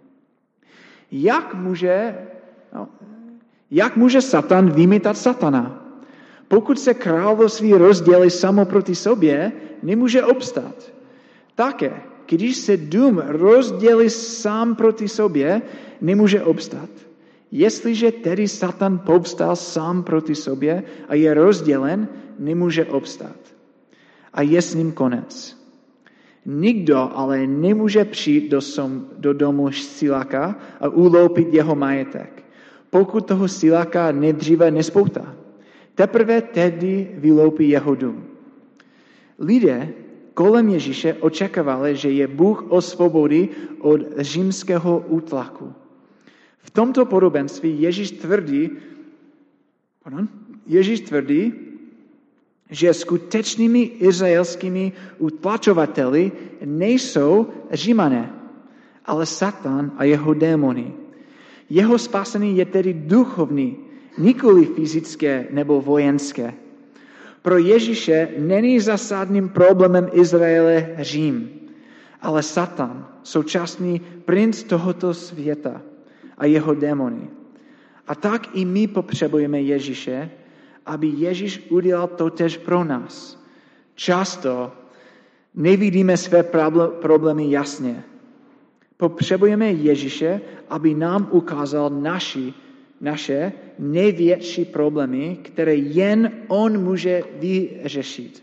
Jak může Satan vymítat Satana? Pokud se království rozdělí samo proti sobě, nemůže obstát. Také, když se dům rozdělí sám proti sobě, nemůže obstát. Jestliže tedy Satan povstal sám proti sobě a je rozdělen, nemůže obstát. A je s ním konec. Nikdo ale nemůže přijít do domu siláka a uloupit jeho majetek, pokud toho siláka nejdříve nespoutá. Teprve tedy vyloupí jeho dům. Lidé kolem Ježíše očekávali, že je Bůh osvobodí od římského útlaku. V tomto podobenství Ježíš tvrdí, že skutečnými izraelskými utlačovateli nejsou Římané, ale Satan a jeho démony. Jeho spasení je tedy duchovní, nikoli fyzické nebo vojenské. Pro Ježíše není zásadním problémem Izraele Řím, ale Satan, současný princ tohoto světa a jeho démony. A tak i my potřebujeme Ježíše, aby Ježíš udělal totéž pro nás. Často nevidíme své problémy jasně. Potřebujeme Ježíše, aby nám ukázal naše největší problémy, které jen on může vyřešit.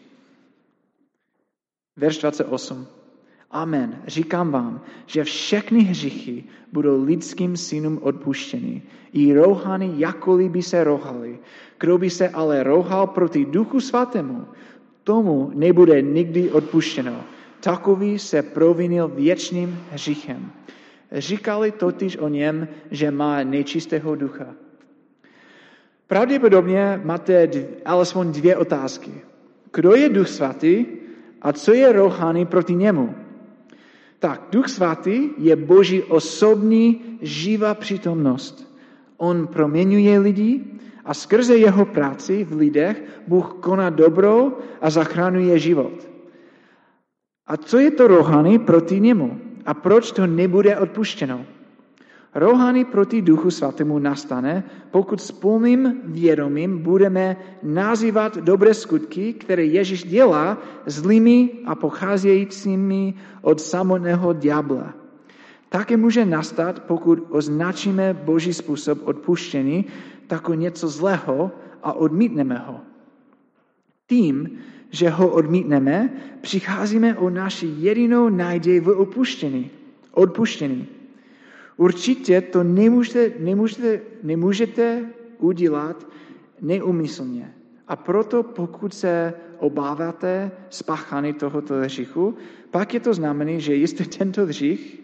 Verš 28. Amen. Říkám vám, že všechny hříchy budou lidským synům odpuštěny. I rouhany, jakkoliv by se rouhali. Kdo by se ale rouhal proti Duchu Svatému, tomu nebude nikdy odpuštěno. Takový se provinil věčným hříchem. Říkali totiž o něm, že má nečistého ducha. Pravděpodobně máte alespoň 2 otázky. Kdo je Duch Svatý a co je rouhany proti němu? Tak, Duch Svatý je Boží osobní živá přítomnost. On proměňuje lidi a skrze jeho práci v lidech Bůh koná dobro a zachraňuje život. A co je to rouhany proti němu? A proč to nebude odpuštěno? Rouhany proti Duchu Svatému nastane, pokud s plným vědomím budeme nazývat dobré skutky, které Ježíš dělá, zlými a pocházejícími od samotného ďábla. Také může nastat, pokud označíme Boží způsob odpuštění jako něco zlého a odmítneme ho. Tím, že ho odmítneme, přicházíme o naši jedinou naději v odpuštění. Určitě to nemůžete udělat neúmyslně. A proto, pokud se obáváte spáchání tohoto hříchu, pak je to znamená, že jste tento hřích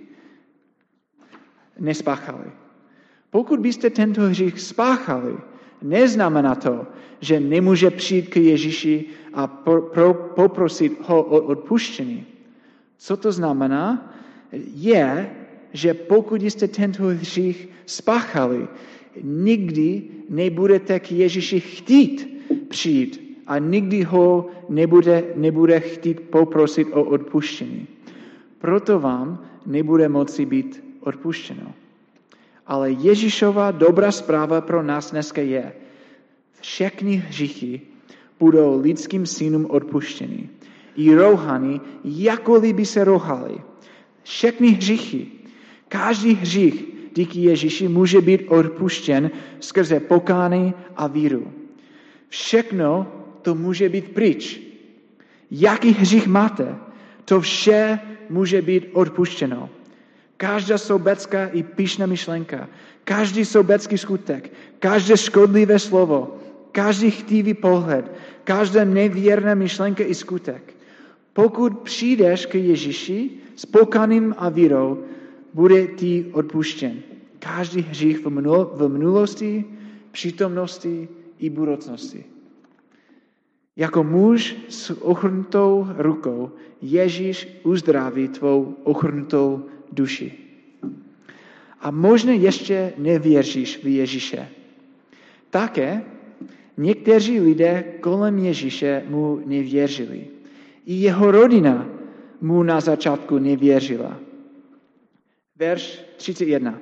nespáchali. Pokud byste tento hřích spáchali, neznamená to, že nemůže přijít k Ježíši a poprosit ho o odpuštění. Co to znamená? Je, že pokud jste tento hřích spáchali, nikdy nebudete k Ježíši chtít přijít a nikdy ho nebude chtít poprosit o odpuštění. Proto vám nebude moci být odpuštěno. Ale Ježíšova dobrá zpráva pro nás dneska je, všechny hříchy budou lidským synům odpuštěny. I rouhany, jakkoliv by se rouhali. Všechny hříchy, každý hřích díky Ježíši může být odpuštěn skrze pokání a víru. Všechno to může být pryč. Jaký hřích máte, to vše může být odpuštěno. Každá sobecká i pyšná myšlenka, každý sobecký skutek, každé škodlivé slovo, každý chtivý pohled, každá nevěrná myšlenka i skutek. Pokud přijdeš k Ježíši s pokáním a vírou, bude ti odpuštěn. Každý hřích v minulosti, přítomnosti i budoucnosti. Jako muž s ochrnutou rukou Ježíš uzdraví tvou ochrnutou duši. A možná ještě nevěříš v Ježíše. Také někteří lidé kolem Ježíše mu nevěřili. I jeho rodina mu na začátku nevěřila. Verš 31.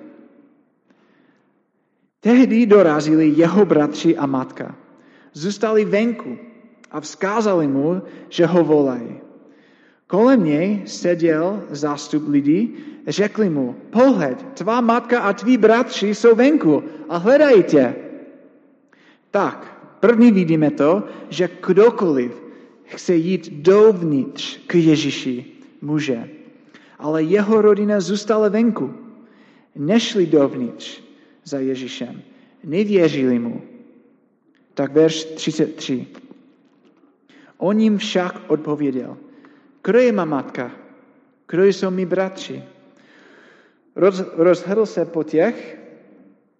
Tehdy dorazili jeho bratři a matka. Zůstali venku a vzkázali mu, že ho volají. Kolem něj seděl zástup lidí, řekli mu, pohled, tvá matka a tví bratři jsou venku a hledají tě. Tak, první vidíme to, že kdokoliv chce jít dovnitř k Ježíši, může. Ale jeho rodina zůstala venku. Nešli dovnitř za Ježíšem. Nevěřili mu. Tak verš 33. On jim však odpověděl, kdo je má matka? Kdo jsou mí bratři? Rozhledl se po těch,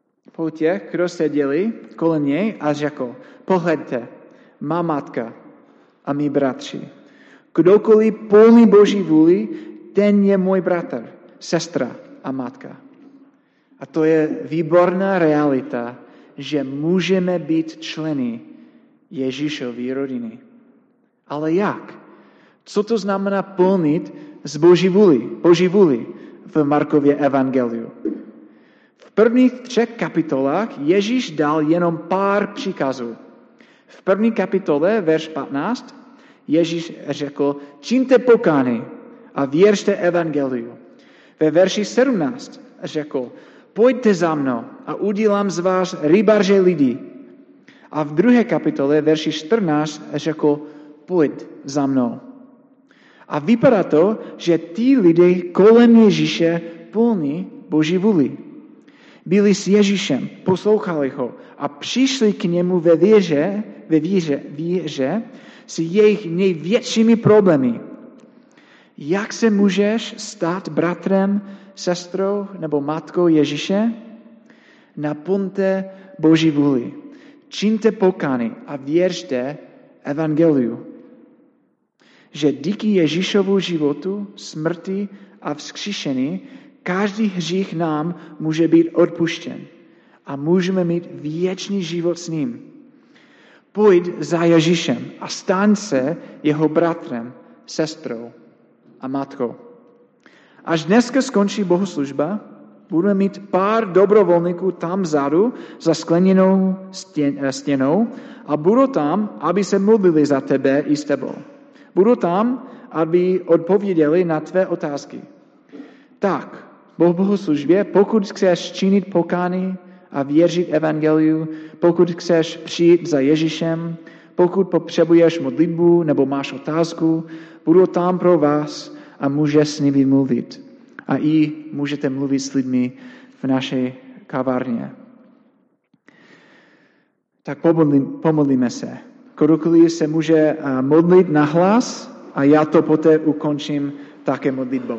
kdo seděli kolem něj a řekl, pohleďte, má matka a mý bratři. Kdokoliv plní Boží vůli, ten je můj bratr, sestra a matka. A to je výborná realita, že můžeme být členy Ježíšovy rodiny. Ale jak? Co to znamená plnit z Boží vůli v Markově evangeliu? V prvních 3 kapitolách Ježíš dal jenom pár příkazů. V první kapitole, verš 15, Ježíš řekl, čiňte pokány a věřte evangeliu. Ve verši 17 řekl, pojďte za mnou a udělám z vás rybaře lidí. A v 2. kapitole, verši 14, řekl, pojď za mnou. A vypadá to, že ty lidé kolem Ježíše plní Boží vůli. Byli s Ježíšem, poslouchali ho a přišli k němu ve víře s jejich největšími problémy. Jak se můžeš stát bratrem, sestrou nebo matkou Ježíše? Naplňte Boží vůli. Čiňte pokány a věřte evangeliu. Že díky Ježíšovu životu, smrti a vzkříšení každý hřích nám může být odpuštěn a můžeme mít věčný život s ním. Pojď za Ježíšem a staň se jeho bratrem, sestrou a matkou. Až dneska skončí bohoslužba, budeme mít pár dobrovolníků tam vzadu za skleněnou stěnou a budou tam, aby se modlili za tebe i s tebou. Budou tam, aby odpověděli na tvé otázky. Tak, po bohoslužbě, pokud chceš činit pokány a věřit evangeliu, pokud chceš přijít za Ježíšem, pokud potřebuješ modlitbu nebo máš otázku, budou tam pro vás a můžeš s nimi mluvit. A i můžete mluvit s lidmi v naší kavárně. Tak pomodlíme se. Kdokoliv se může modlit na hlas a já to poté ukončím také modlitbou.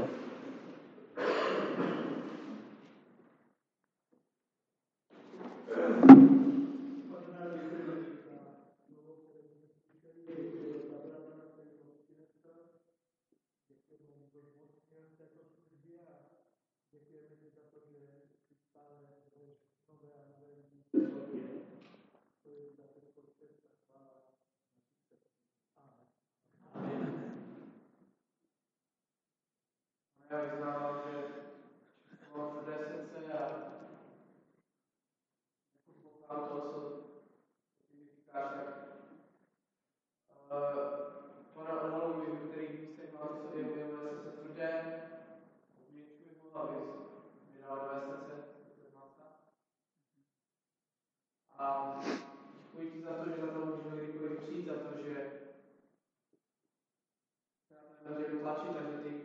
Já vyznávám, že mám tvrdé srdce a pochopám to, co ty mi říkáš, tak Pana odhaluji, v kterých místech máte v sobě moje srdce tvrdé, obměňuji mu, aby mi dal tvé srdce bez másta. A děkuji ti za to, že za to můžeme kdykoliv přijít, za to, že se nám nedaří tlačit a že ty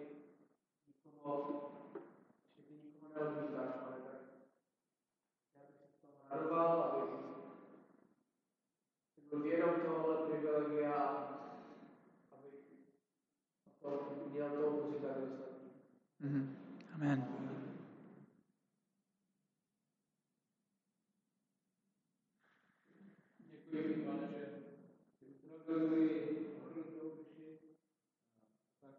nikomu neodmítáš, ale tak já bych se z toho radoval, abych si byl vědom tohohle privilegia, abych měl to použít tak dostatečně. Amen. Děkuji ti, Pane, že jsi uzdravili ochrnutou duši, tak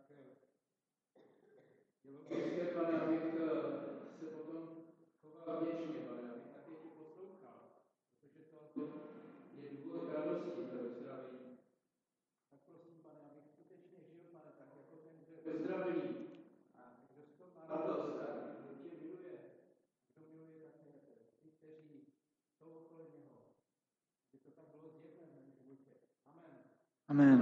je logické, Pane, abych se potom choval vděčně, Pane, abych také tě poslouchal, protože to je důvod radosti pro uzdravení. Tak prosím, Pane, abych skutečně žil, Pane, tak jako ten, kdo je uzdravení a kdo z toho má radost a kdo tě miluje, kdo miluje také ty, kteří jsou okolo něho. Aby to tak bylo zjevné v mém životě. Amen. Amen.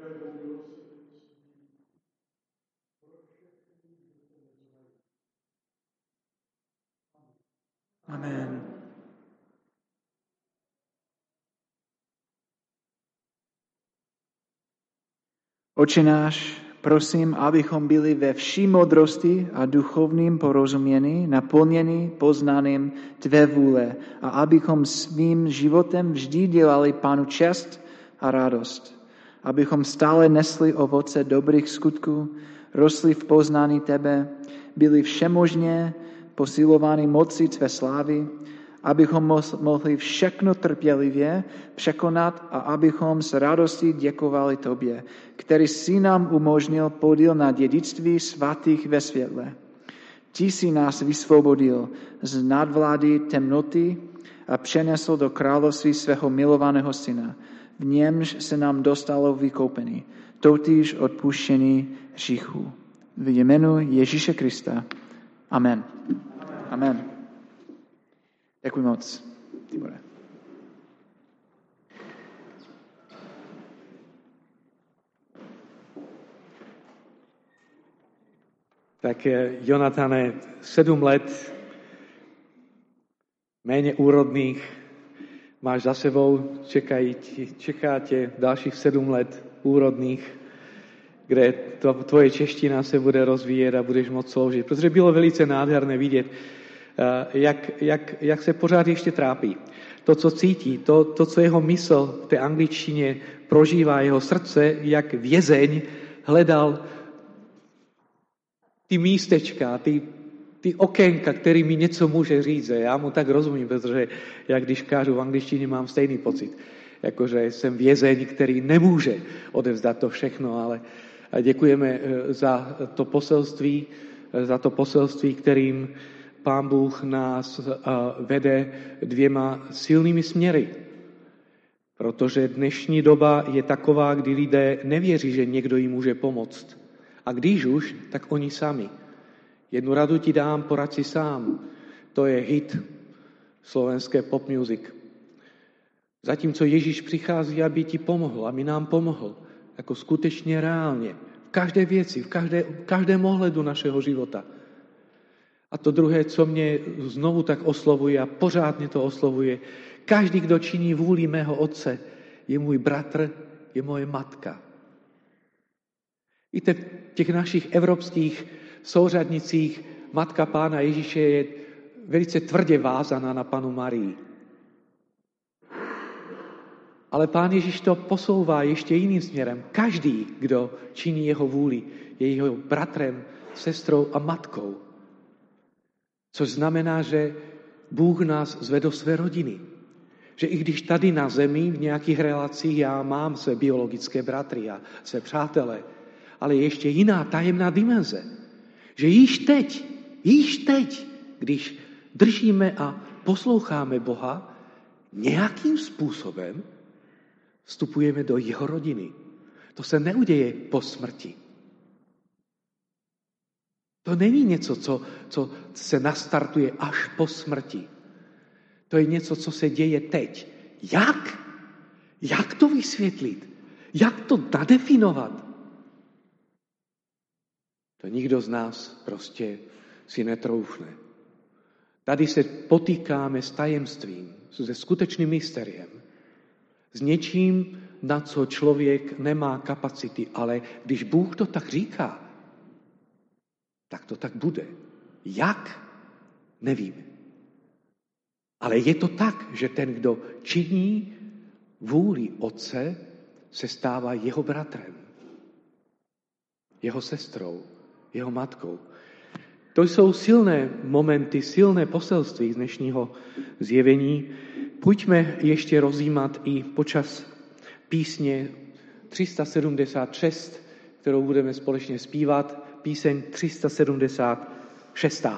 Amen. Oče náš, prosím, abychom byli ve vší modrosti a duchovním porozumění, naplněni poznaním tvé vůle a abychom svým životem vždy dělali Pánu čest a radost. Abychom stále nesli ovoce dobrých skutků, rostli v poznání tebe, byli všemožně posilováni moci tvé slávy, abychom mohli všechno trpělivě překonat a abychom s radostí děkovali tobě, který jsi nám umožnil podíl na dědictví svatých ve světle. Ty jsi nás vysvobodil z nadvlády temnoty a přenesl do království svého milovaného syna. V němž se nám dostalo vykoupení, totiž odpuštění hříchů. V jménu Ježíše Krista. Amen. Amen. Děkuji moc, Tibore. Tak Jonatane, 7 let méně úrodných máš za sebou, čeká tě dalších 7 let úrodných, kde tvoje čeština se bude rozvíjet a budeš moct sloužit. Protože bylo velice nádherné vidět, jak se pořád ještě trápí. To, co cítí, to, co jeho mysl v té angličtině prožívá, jeho srdce, jak vězeň hledal ty místečka, ty okénka, který mi něco může říct. Já mu tak rozumím, protože jak když kážu v angličtině, mám stejný pocit. Jakože jsem vězeň, který nemůže odevzdat to všechno, ale děkujeme za to poselství, kterým Pán Bůh nás vede 2 silnými směry. Protože dnešní doba je taková, kdy lidé nevěří, že někdo jim může pomoct. A když už, tak oni sami. Jednu radu ti dám, poraď si sám. To je hit slovenské pop music. Zatímco Ježíš přichází, aby ti pomohl, aby nám pomohl. Jako skutečně reálně. V každé věci, v každém ohledu našeho života. A to druhé, co mě znovu tak oslovuje a pořád mě to oslovuje, každý, kdo činí vůli mého Otce, je můj bratr, je moje matka. Víte, v těch našich evropských souřadnicích matka Pána Ježíše je velice tvrdě vázaná na Panu Marii. Ale Pán Ježíš to posouvá ještě jiným směrem. Každý, kdo činí jeho vůli, je jeho bratrem, sestrou a matkou. Což znamená, že Bůh nás zve do své rodiny. Že i když tady na zemi v nějakých relacích já mám své biologické bratry a své přátele, ale je ještě jiná tajemná dimenze. Že již teď, když držíme a posloucháme Boha, nějakým způsobem vstupujeme do jeho rodiny. To se neuděje po smrti. To není něco, co se nastartuje až po smrti. To je něco, co se děje teď. Jak? Jak to vysvětlit? Jak to nadefinovat? To nikdo z nás prostě si netroufne. Tady se potýkáme s tajemstvím, se skutečným mysteriem. S něčím, na co člověk nemá kapacity, ale když Bůh to tak říká, tak to tak bude. Jak? Nevím. Ale je to tak, že ten, kdo činí vůli Otce, se stává jeho bratrem, jeho sestrou, jeho matkou. To jsou silné momenty, silné poselství z dnešního zjevení. Pojďme ještě rozjímat i počas písně 376, kterou budeme společně zpívat, píseň 376.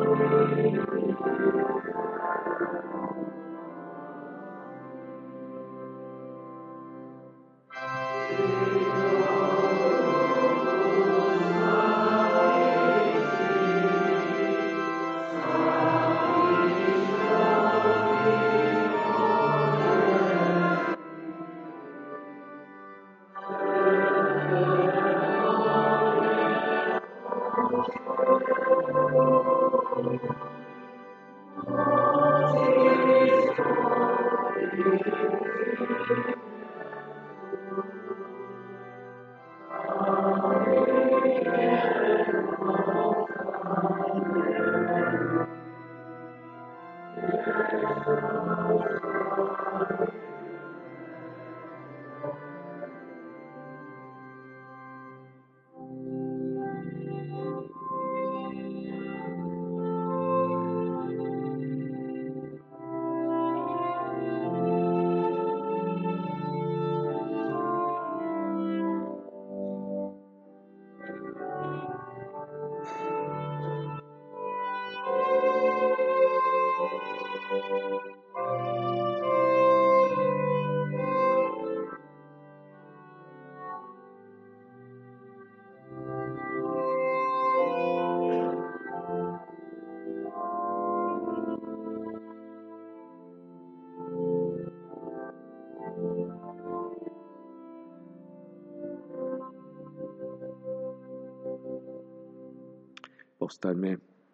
Povstaňme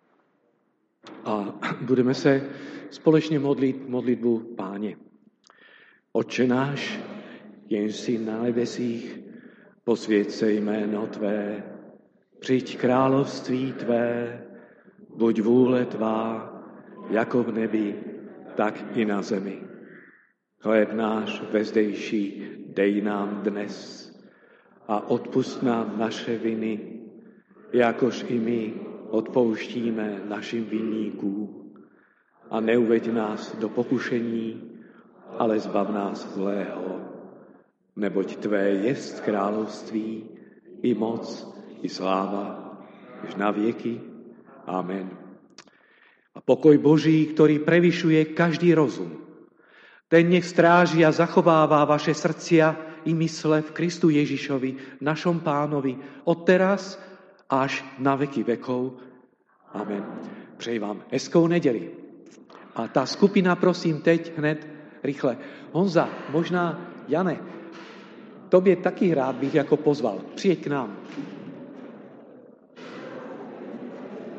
a budeme se společně modlit modlitbu Páně. Otče náš, jenž jsi na nebesích, posvěť se jméno Tvé, přijď království Tvé, buď vůle Tvá, jako v nebi, tak i na zemi. Chléb náš vezdejší dej nám dnes a odpusť nám naše viny, jakož i my odpouštíme našim vinníkům. A neuveď nás do pokušení, ale zbav nás zlého. Neboť Tvé jest království, i moc, i sláva, až na věky. Amen. A pokoj Boží, ktorý prevyšuje každý rozum, ten nech stráži a zachovává vaše srdcia i mysle v Kristu Ježišovi, našom Pánovi, od teraz až na veky vekov. Amen. Přeji vám hezkou neděli. A ta skupina, prosím, teď hned rychle. Honza, možná Jane, tobě taky rád bych jako pozval. Přijeď k nám.